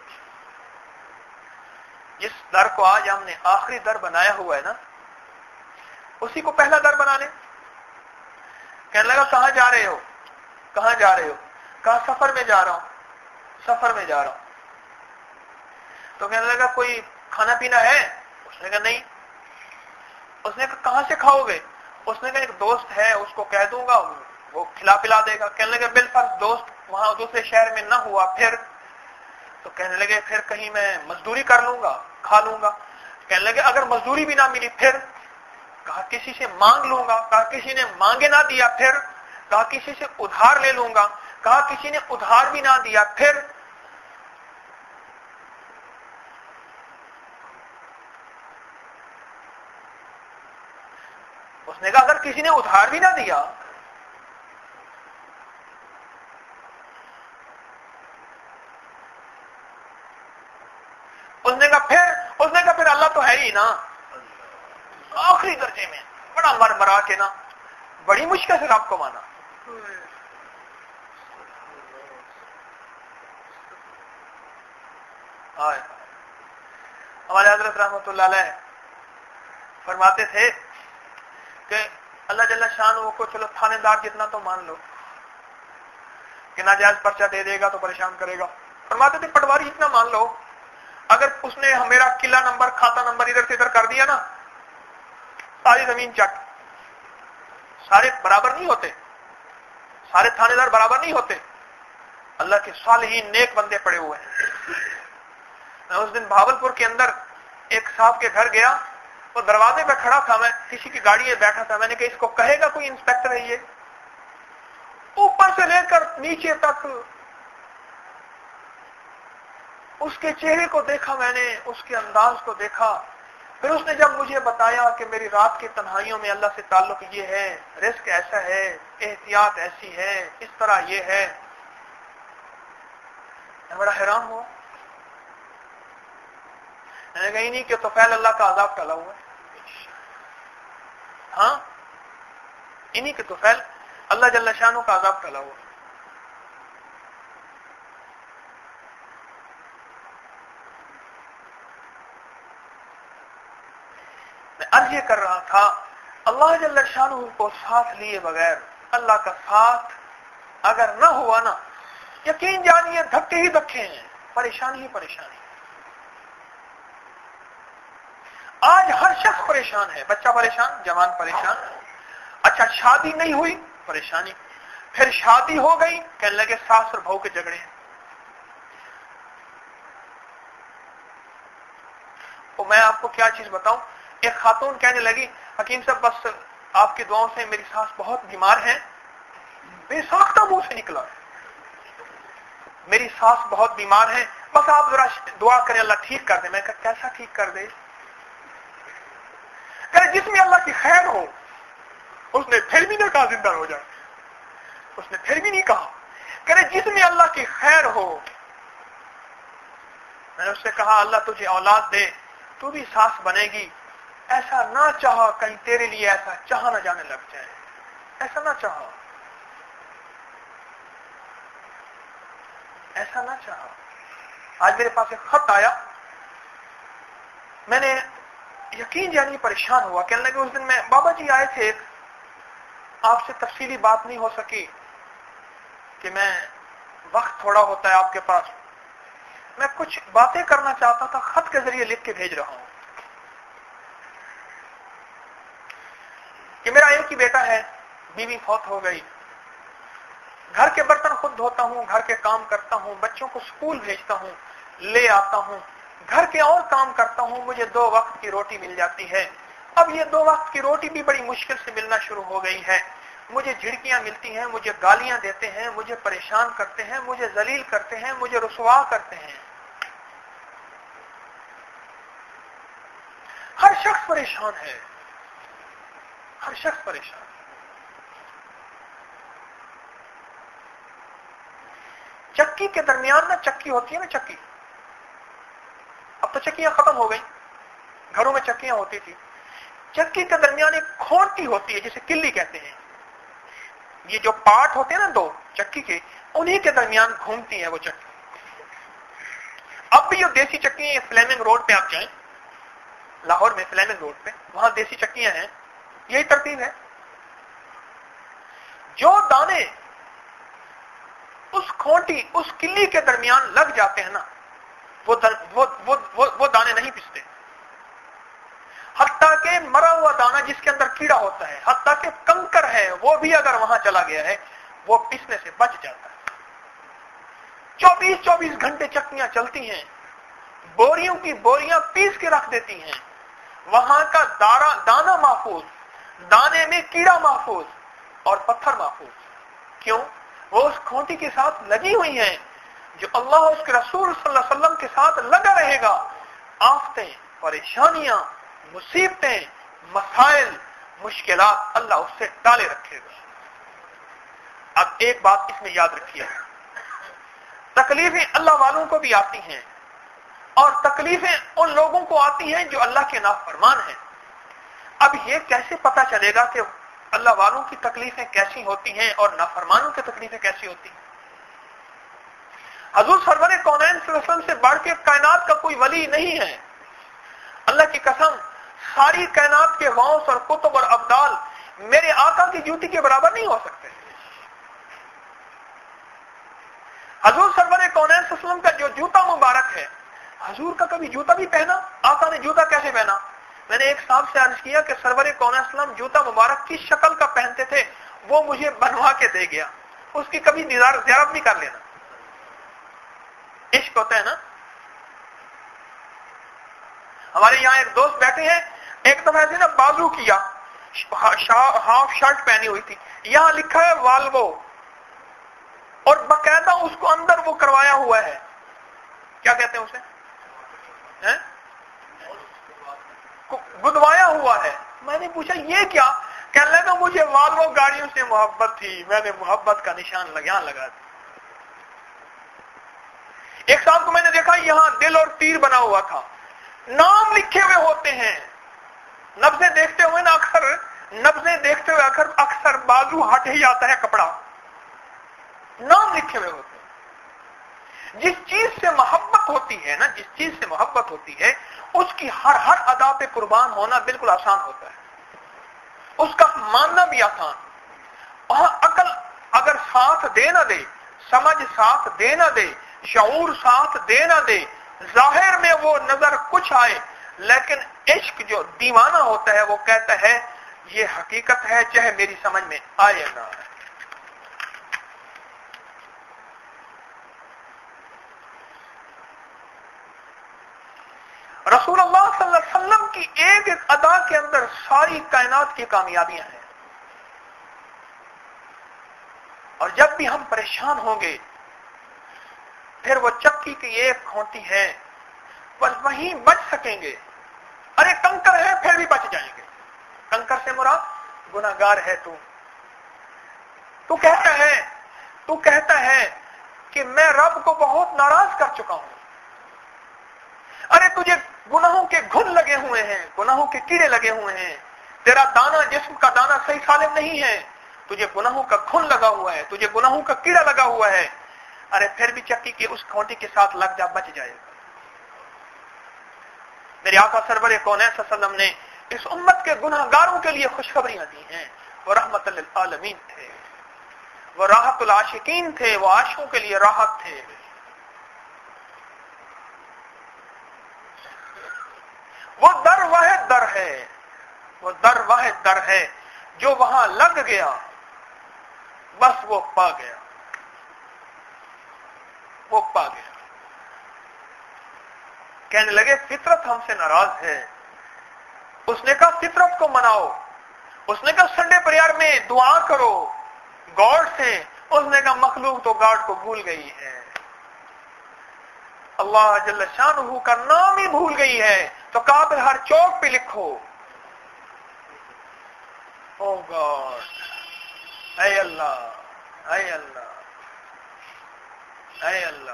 جس در کو آج ہم نے آخری در بنایا ہوا ہے نا، اسی کو پہلا در بنا لیں. کہنے لگا کہاں جا رہے ہو؟ کہاں جا رہے ہو؟ کہا سفر میں جا رہا ہوں. سفر میں جا رہا ہوں. تو کہنے لگا کوئی کھانا پینا ہے؟ اس نے کہا نہیں. اس نے کہا کہاں سے کھاؤ گے؟ اس نے کہا ایک دوست ہے، اس کو کہہ دوں گا وہ کھلا پلا دے گا. کہنے لگا بالفرض دوست وہاں دوسرے شہر میں نہ ہوا پھر؟ تو کہنے لگے پھر کہیں میں مزدوری کر لوں گا، کھا لوں گا. کہنے لگے اگر مزدوری بھی نہ ملی پھر؟ کہا کسی سے مانگ لوں گا. کہا کسی نے مانگے نہ دیا پھر؟ کہا کسی سے ادھار لے لوں گا. کہا کسی نے ادھار بھی نہ دیا پھر؟ اس نے کہا اگر کسی نے ادھار بھی نہ دیا؟ اس نے کہا پھر اللہ تو ہے ہی نا. آخری درجے میں بڑا مر مرا کے نا بڑی مشکل سے رب کو مانا. ہمارے حضرت رحمۃ اللہ علیہ فرماتے تھے کہ اللہ جل شانہ کو چلو تھانے دار جتنا تو مان لو کہ ناجائز پرچہ دے دے گا تو پریشان کرے گا. فرماتے تھے پٹواری جتنا مان لو، اگر اس نے میرا قلعہ نمبر کھاتا نمبر ادھر سے ادھر کر دیا نا، ساری زمین چٹ. سارے برابر نہیں ہوتے، سارے تھانے دار برابر نہیں ہوتے. اللہ کے صالحین نیک بندے پڑے ہوئے ہیں. میں اس دن بھاولپور کے اندر ایک صاحب کے گھر گیا، وہ دروازے پہ کھڑا تھا، میں کسی کی گاڑی میں بیٹھا تھا. میں نے کہا اس کو کہے گا کوئی انسپیکٹر ہے؟ یہ اوپر سے لے کر نیچے تک اس کے چہرے کو دیکھا، میں نے اس کے انداز کو دیکھا. پھر اس نے جب مجھے بتایا کہ میری رات کی تنہائیوں میں اللہ سے تعلق یہ ہے، رزق ایسا ہے، احتیاط ایسی ہے، اس طرح یہ ہے، میں بڑا حیران ہوا. میں نے کہا نہیں کہ طفیل اللہ کا عذاب ٹلا ہوا ہے. ہاں انہی کے طفیل اللہ جل شانہ کا عذاب ٹلا ہوا. میں عرض یہ کر رہا تھا، اللہ جل شانہ کو ساتھ لیے بغیر اللہ کا ساتھ اگر نہ ہوا نا، یقین جانیے دھکے ہی دھکے ہیں، پریشانی ہی پریشانی. آج ہر شخص پریشان ہے، بچہ پریشان، جوان پریشان، اچھا شادی نہیں ہوئی، پریشانی. پھر شادی ہو گئی، کہنے لگے ساس اور بہو کے جھگڑے ہیں. تو میں آپ کو کیا چیز بتاؤں، ایک خاتون کہنے لگی حکیم صاحب بس آپ کی دعاؤں سے میری ساس بہت بیمار ہے. بے ساختہ منہ سے نکلا، میری ساس بہت بیمار ہے، بس آپ ذرا دعا کریں اللہ ٹھیک کر دے. میں کہا کیسا ٹھیک کر دے؟ کہ جس میں اللہ کی خیر ہو. اس نے پھر بھی نہ کہا زندہ ہو جائے، اس نے پھر بھی نہیں کہا کہ جس میں اللہ کی خیر ہو. میں نے اس سے کہا اللہ تجھے اولاد دے، تو بھی ساس بنے گی، ایسا نہ چاہا کہیں تیرے لیے ایسا چاہ نہ جانے لگ جائے، ایسا نہ چاہا، ایسا نہ چاہا. آج میرے پاس ایک خط آیا، میں نے یقین جانی پریشان ہوا. کہنے لگے اس دن میں بابا جی آئے تھے، آپ سے تفصیلی بات نہیں ہو سکی کہ میں وقت تھوڑا ہوتا ہے آپ کے پاس، میں کچھ باتیں کرنا چاہتا تھا، خط کے ذریعے لکھ کے بھیج رہا ہوں کہ میرا ایک ہی بیٹا ہے، بیوی فوت ہو گئی، گھر کے برتن خود دھوتا ہوں، گھر کے کام کرتا ہوں، بچوں کو اسکول بھیجتا ہوں، لے آتا ہوں، گھر کے اور کام کرتا ہوں، مجھے 2 وقت کی روٹی مل جاتی ہے. اب یہ 2 وقت کی روٹی بھی بڑی مشکل سے ملنا شروع ہو گئی ہے. مجھے جھڑکیاں ملتی ہیں، مجھے گالیاں دیتے ہیں، مجھے پریشان کرتے ہیں، مجھے ذلیل کرتے ہیں، مجھے رسوا کرتے ہیں. ہر شخص پریشان ہے، ہر شخص پریشان ہے. چکی کے درمیان نا چکی ہوتی ہے نا، چکی، اب تو چکیاں ختم ہو گئی، گھروں میں چکیاں ہوتی تھی. چکی کے درمیان ایک کھونٹی ہوتی ہے جسے کلی کہتے ہیں. یہ جو پارٹ ہوتے ہیں نا 2 چکی کے، انہی کے درمیان گھومتی ہے وہ چکی. اب بھی جو دیسی چکی ہیں، فلیمنگ روڈ پہ آپ جائیں، لاہور میں فلیمنگ روڈ پہ، وہاں دیسی چکیاں ہیں، یہی ترتیب ہے. جو دانے اس کھونٹی اس کلی کے درمیان لگ جاتے ہیں نا، وہ دانے نہیں پستے. حتیٰ کہ مرا ہوا دانا جس کے اندر کیڑا ہوتا ہے، حتیٰ کہ کنکر ہے، وہ بھی اگر وہاں چلا گیا ہے وہ پسنے سے بچ جاتا ہے. 24 گھنٹے چکیاں چلتی ہیں، بوریوں کی بوریاں پیس کے رکھ دیتی ہیں. وہاں کا دانا محفوظ، دانے میں کیڑا محفوظ اور پتھر محفوظ. کیوں؟ وہ اس کھونٹی کے ساتھ لگی ہوئی ہیں. جو اللہ اس کے رسول صلی اللہ علیہ وسلم کے ساتھ لگا رہے گا، آفتیں، پریشانیاں، مصیبتیں، مسائل، مشکلات اللہ اس سے ٹالے رکھے گا. اب ایک بات اس میں یاد رکھیے، تکلیفیں اللہ والوں کو بھی آتی ہیں، اور تکلیفیں ان لوگوں کو آتی ہیں جو اللہ کے نافرمان ہیں. اب یہ کیسے پتا چلے گا کہ اللہ والوں کی تکلیفیں کیسی ہوتی ہیں اور نافرمانوں کی تکلیفیں کیسی ہوتی ہیں؟ حضور سرور کونین صلی اللہ علیہ وسلم سے بڑھ کے کائنات کا کوئی ولی نہیں ہے. اللہ کی قسم، ساری کائنات کے غوث اور قطب اور ابدال میرے آقا کی جوتی کے برابر نہیں ہو سکتے. حضور سرور کونین صلی اللہ علیہ وسلم کا جو جوتا مبارک ہے، حضور کا کبھی جوتا بھی پہنا؟ آقا نے جوتا کیسے پہنا؟ میں نے ایک صاحب سے عرض کیا کہ سرور کونین صلی اللہ علیہ وسلم جوتا مبارک کس شکل کا پہنتے تھے، وہ مجھے بنوا کے دے گیا. اس کی کبھی زیارت بھی کر لینا. عشق ہوتا ہے نا. ہمارے یہاں ایک دوست بیٹھے ہیں، ایک دفعہ ایسے نا بازو کیا، ہاف شرٹ پہنی ہوئی تھی، یہاں لکھا ہے والوو، اور باقاعدہ اس کو اندر وہ کروایا ہوا ہے، کیا کہتے ہیں اسے، گدوایا ہوا ہے. میں نے پوچھا یہ کیا؟ کہنے لگا مجھے والوو گاڑیوں سے محبت تھی، میں نے محبت کا نشان یہاں لگا دیا. ایک صاحب کو میں نے دیکھا یہاں دل اور تیر بنا ہوا تھا، نام لکھے ہوئے ہوتے ہیں. نبضیں دیکھتے ہوئے نا اکثر بازو ہٹ ہی جاتا ہے کپڑا، نام لکھے ہوئے ہوتے ہیں. جس چیز سے محبت ہوتی ہے نا، جس چیز سے محبت ہوتی ہے، اس کی ہر ادا پہ قربان ہونا بالکل آسان ہوتا ہے، اس کا ماننا بھی آسان. وہاں عقل اگر ساتھ دے نہ دے، سمجھ ساتھ دے نہ دے، شعور ساتھ دے نہ دے، ظاہر میں وہ نظر کچھ آئے، لیکن عشق جو دیوانہ ہوتا ہے وہ کہتا ہے یہ حقیقت ہے، چاہے میری سمجھ میں آئے نہ آئے۔ رسول اللہ صلی اللہ علیہ وسلم کی ایک ایک ادا کے اندر ساری کائنات کی کامیابیاں ہیں، اور جب بھی ہم پریشان ہوں گے پھر وہ چکی کی ایک کھونٹی ہے، بس وہیں بچ سکیں گے۔ ارے کنکر ہے پھر بھی بچ جائیں گے۔ کنکر سے مراد گناہگار ہے تو کہتا ہے کہ میں رب کو بہت ناراض کر چکا ہوں۔ ارے تجھے گناہوں کے گھن لگے ہوئے ہیں، گناہوں کے کیڑے لگے ہوئے ہیں، تیرا دانا جسم کا دانا صحیح سالم نہیں ہے، تجھے گناہوں کا گھن لگا ہوا ہے، تجھے گناہوں کا کیڑا لگا ہوا ہے۔ ارے پھر بھی چکی کی اس کھونٹی کے ساتھ لگ جا، بچ جائے گا۔ میرے آقا سرور کونین صلی اللہ علیہ وسلم نے اس امت کے گناہگاروں کے لیے خوشخبریاں دی ہیں۔ وہ رحمت للعالمین تھے، وہ راحت العاشقین تھے، وہ عاشقوں کے لیے راحت تھے۔ وہ در واحد در ہے، وہ در واحد در ہے، جو وہاں لگ گیا بس وہ پا گیا، وہ پا گیا۔ کہنے لگے فطرت ہم سے ناراض ہے۔ اس نے کہا فطرت کو مناؤ، اس نے کہا سنڈے پریئر میں دعا کرو گاڈ سے، اس نے کہا مخلوق تو گاڈ کو بھول گئی ہے، اللہ جل شانہ کا نام ہی بھول گئی ہے، تو کہا پھر ہر چوک پہ لکھو او گاڈ، اے اللہ، اے اللہ، اے اللہ۔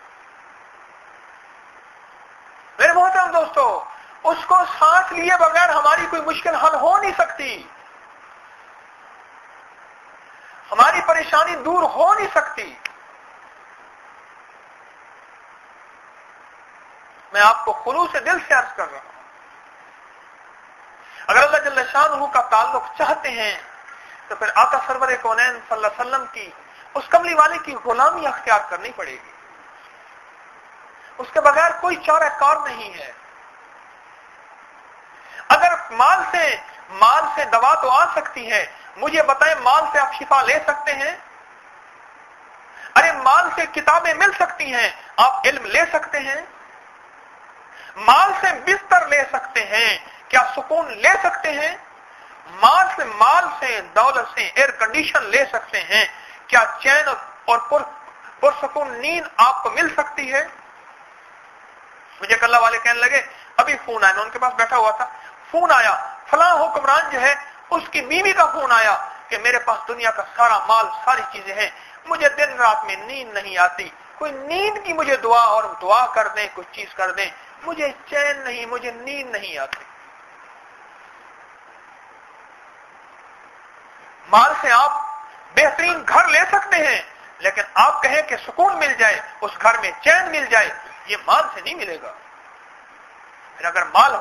میرے محترم دوستو، اس کو سانس لیے بغیر ہماری کوئی مشکل حل ہو نہیں سکتی، ہماری پریشانی دور ہو نہیں سکتی۔ میں آپ کو خلوص دل سے عرض کر رہا ہوں، اگر اللہ جل شانہ کا تعلق چاہتے ہیں تو پھر آقا سرور کونین صلی اللہ علیہ وسلم کی اس کملی والے کی غلامی اختیار کرنی پڑے گی، اس کے بغیر کوئی چارہ کار نہیں ہے۔ اگر مال سے دوا تو آ سکتی ہے، مجھے بتائیں مال سے آپ شفا لے سکتے ہیں؟ ارے مال سے کتابیں مل سکتی ہیں، آپ علم لے سکتے ہیں؟ مال سے بستر لے سکتے ہیں، کیا سکون لے سکتے ہیں؟ مال سے دولت سے ایئر کنڈیشن لے سکتے ہیں، کیا چین اور پرسکون نیند آپ کو مل سکتی ہے؟ مجھے کلہ والے کہنے لگے ابھی فون آیا، میں ان کے پاس بیٹھا ہوا تھا، فون آیا فلاں حکمران جو ہے اس کی بیوی کا فون آیا کہ میرے پاس دنیا کا سارا مال ساری چیزیں ہیں، مجھے دن رات میں نیند نہیں آتی، کوئی نیند کی مجھے دعا کر دیں، کچھ چیز کر دیں، مجھے چین نہیں، مجھے نیند نہیں آتی۔ مال سے آپ بہترین گھر لے سکتے ہیں، لیکن آپ کہیں کہ سکون مل جائے، اس گھر میں چین مل جائے، یہ مال سے نہیں ملے گا۔ پھر اگر مال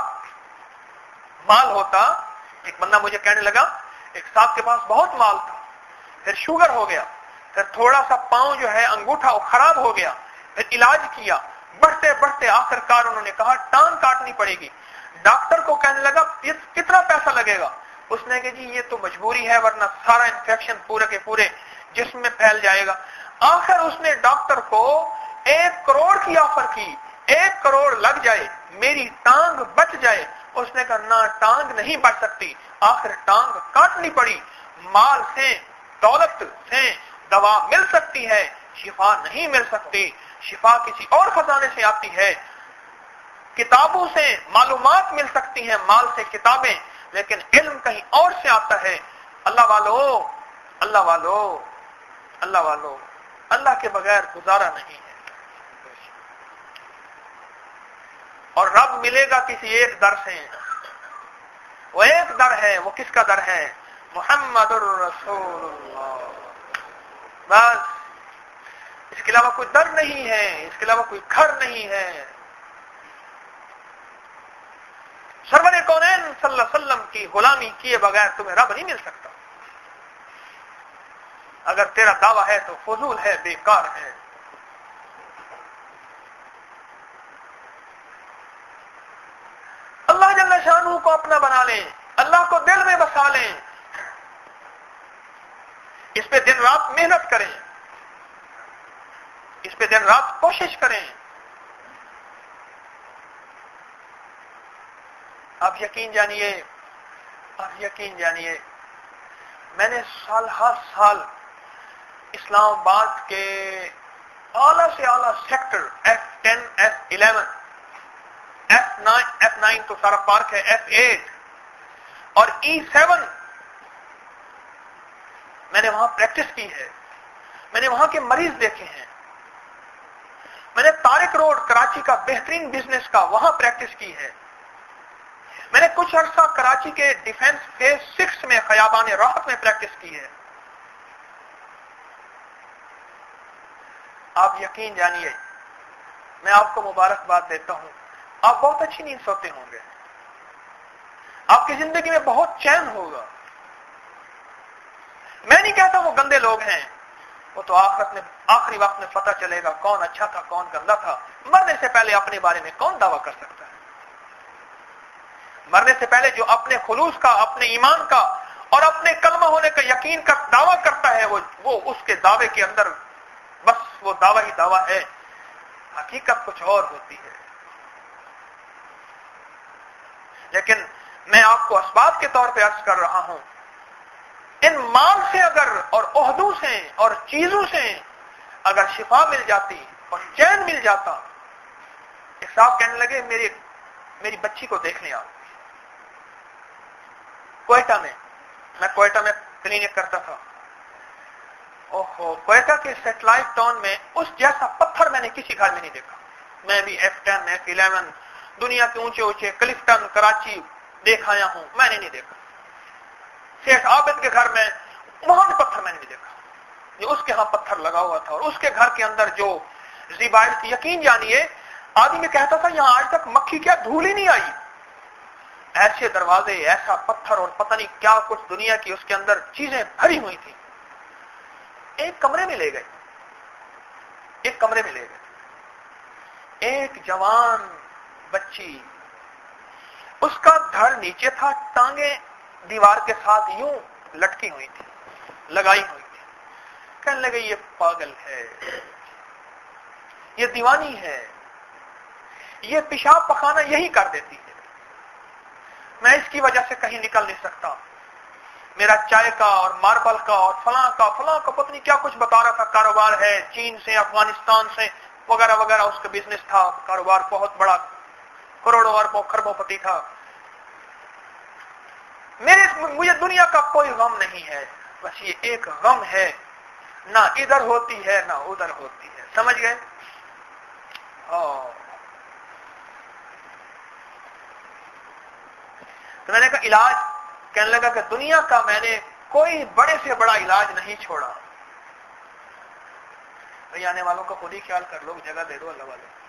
ہوتا، ایک بندہ مجھے کہنے لگا ایک صاحب کے پاس بہت مال تھا، پھر شوگر ہو گیا، پھر تھوڑا سا پاؤں جو ہے انگوٹھا وہ خراب ہو گیا، پھر علاج کیا، بڑھتے بڑھتے آخر کار انہوں نے کہا ٹانگ کاٹنی پڑے گی۔ ڈاکٹر کو کہنے لگا کتنا پیسہ لگے گا؟ اس نے کہا جی یہ تو مجبوری ہے ورنہ سارا انفیکشن پورے کے پورے جسم میں پھیل جائے گا۔ آخر اس نے ڈاکٹر کو 1 کروڑ کی آفر کی، 1 کروڑ لگ جائے میری ٹانگ بچ جائے۔ اس نے کہا نہ، ٹانگ نہیں بچ سکتی، آخر ٹانگ کاٹنی پڑی۔ مال سے دولت سے دوا مل سکتی ہے، شفا نہیں مل سکتی، شفا کسی اور خزانے سے آتی ہے۔ کتابوں سے معلومات مل سکتی ہیں، مال سے کتابیں، لیکن علم کہیں اور سے آتا ہے۔ اللہ والو، اللہ کے بغیر گزارا نہیں ہے، اور رب ملے گا کسی ایک در سے، وہ ایک در ہے، وہ کس کا در ہے؟ محمد الرسول اللہ۔ بس اس کے علاوہ کوئی در نہیں ہے، اس کے علاوہ کوئی گھر نہیں ہے۔ سرور کونین صلی اللہ علیہ وسلم کی غلامی کیے بغیر تمہیں رب نہیں مل سکتا۔ اگر تیرا دعویٰ ہے تو فضول ہے، بیکار ہے۔ اللہ جل شانہ کو اپنا بنا لیں، اللہ اللہ کو دل میں بسا لیں، اس پہ دن رات محنت کریں، اس پہ دن رات کوشش کریں. آپ یقین جانیے میں نے سال ہر سال اسلام آباد کے اعلیٰ سے اعلیٰ سیکٹر F10 F11 F9 تو سارا پارک ہے، F8 اور E7 میں نے وہاں پریکٹس کی ہے. میں نے وہاں کے مریض دیکھے ہیں. میں نے طارق روڈ کراچی کا بہترین بزنس کا وہاں پریکٹس کی ہے. میں نے کچھ عرصہ کراچی کے ڈیفنس فیز 6 میں خیابان راحت میں پریکٹس کی ہے. آپ یقین جانیے میں آپ کو مبارکباد دیتا ہوں، آپ بہت اچھی نیند سوتے ہوں گے، آپ کی زندگی میں بہت چین ہوگا. میں نہیں کہتا وہ گندے لوگ ہیں، وہ تو آخری وقت میں پتہ چلے گا کون اچھا تھا کون گندا تھا. مرنے سے پہلے اپنے بارے میں کون دعویٰ کر سکتا ہے؟ مرنے سے پہلے جو اپنے خلوص کا، اپنے ایمان کا اور اپنے کلمہ ہونے کا یقین کا دعویٰ کرتا ہے وہ اس کے دعوے کے اندر بس وہ دعویٰ ہی دعویٰ ہے، حقیقت کچھ اور ہوتی ہے. لیکن میں آپ کو اسباب کے طور پہ عرض کر رہا ہوں، ان مال سے اگر اور عہدوں سے اور چیزوں سے اگر شفا مل جاتی اور چین مل جاتا. ایک صاحب کہنے لگے میری بچی کو دیکھ لیں آپ. کوئٹہ میں کلینک کرتا تھا. کوئٹہ کے سیٹلائٹ ٹاؤن میں اس جیسا پتھر میں نے کسی گھر میں نہیں دیکھا. میں بھی F10 F11 دنیا کے اونچے کلفٹن کراچی دیکھ آیا ہوں، میں نے نہیں دیکھا. شیخ عابد کے گھر میں وہاں بھی پتھر میں نے نہیں دیکھا. یہ اس کے ہاں پتھر لگا ہوا تھا اور اس کے گھر کے اندر جو زیبائل تھی، یقین جانیے آدمی میں کہتا تھا یہاں آج تک مکھی کیا دھول ہی نہیں آئی. ایسے دروازے، ایسا پتھر اور پتہ نہیں کیا کچھ دنیا کی اس کے اندر چیزیں بھری ہوئی تھی. ایک کمرے میں لے گئے. ایک جوان بچی، اس کا دھڑ نیچے تھا، ٹانگیں دیوار کے ساتھ یوں لٹکی ہوئی تھی، لگائی ہوئی تھی. کہنے لگے یہ پاگل ہے، یہ دیوانی ہے، یہ پیشاب پخانہ یہی کر دیتی ہے. میں اس کی وجہ سے کہیں نکل نہیں سکتا. میرا چائے کا اور ماربل کا اور فلاں کا پتہ نہیں کیا کچھ بتا رہا تھا. کاروبار ہے چین سے، افغانستان سے وغیرہ وغیرہ، اس کا بزنس تھا، کاروبار بہت بڑا، کروڑوں اربوں خربوں پتی تھا. مجھے دنیا کا کوئی غم نہیں ہے، بس یہ ایک غم ہے، نہ ادھر ہوتی ہے نہ ادھر ہوتی ہے. سمجھ گئے؟ تو میں نے کہا علاج، کہنے لگا کہ دنیا کا میں نے کوئی بڑے سے بڑا علاج نہیں چھوڑا. آنے والوں کا خود ہی خیال کر لو، جگہ دے دو اللہ والے.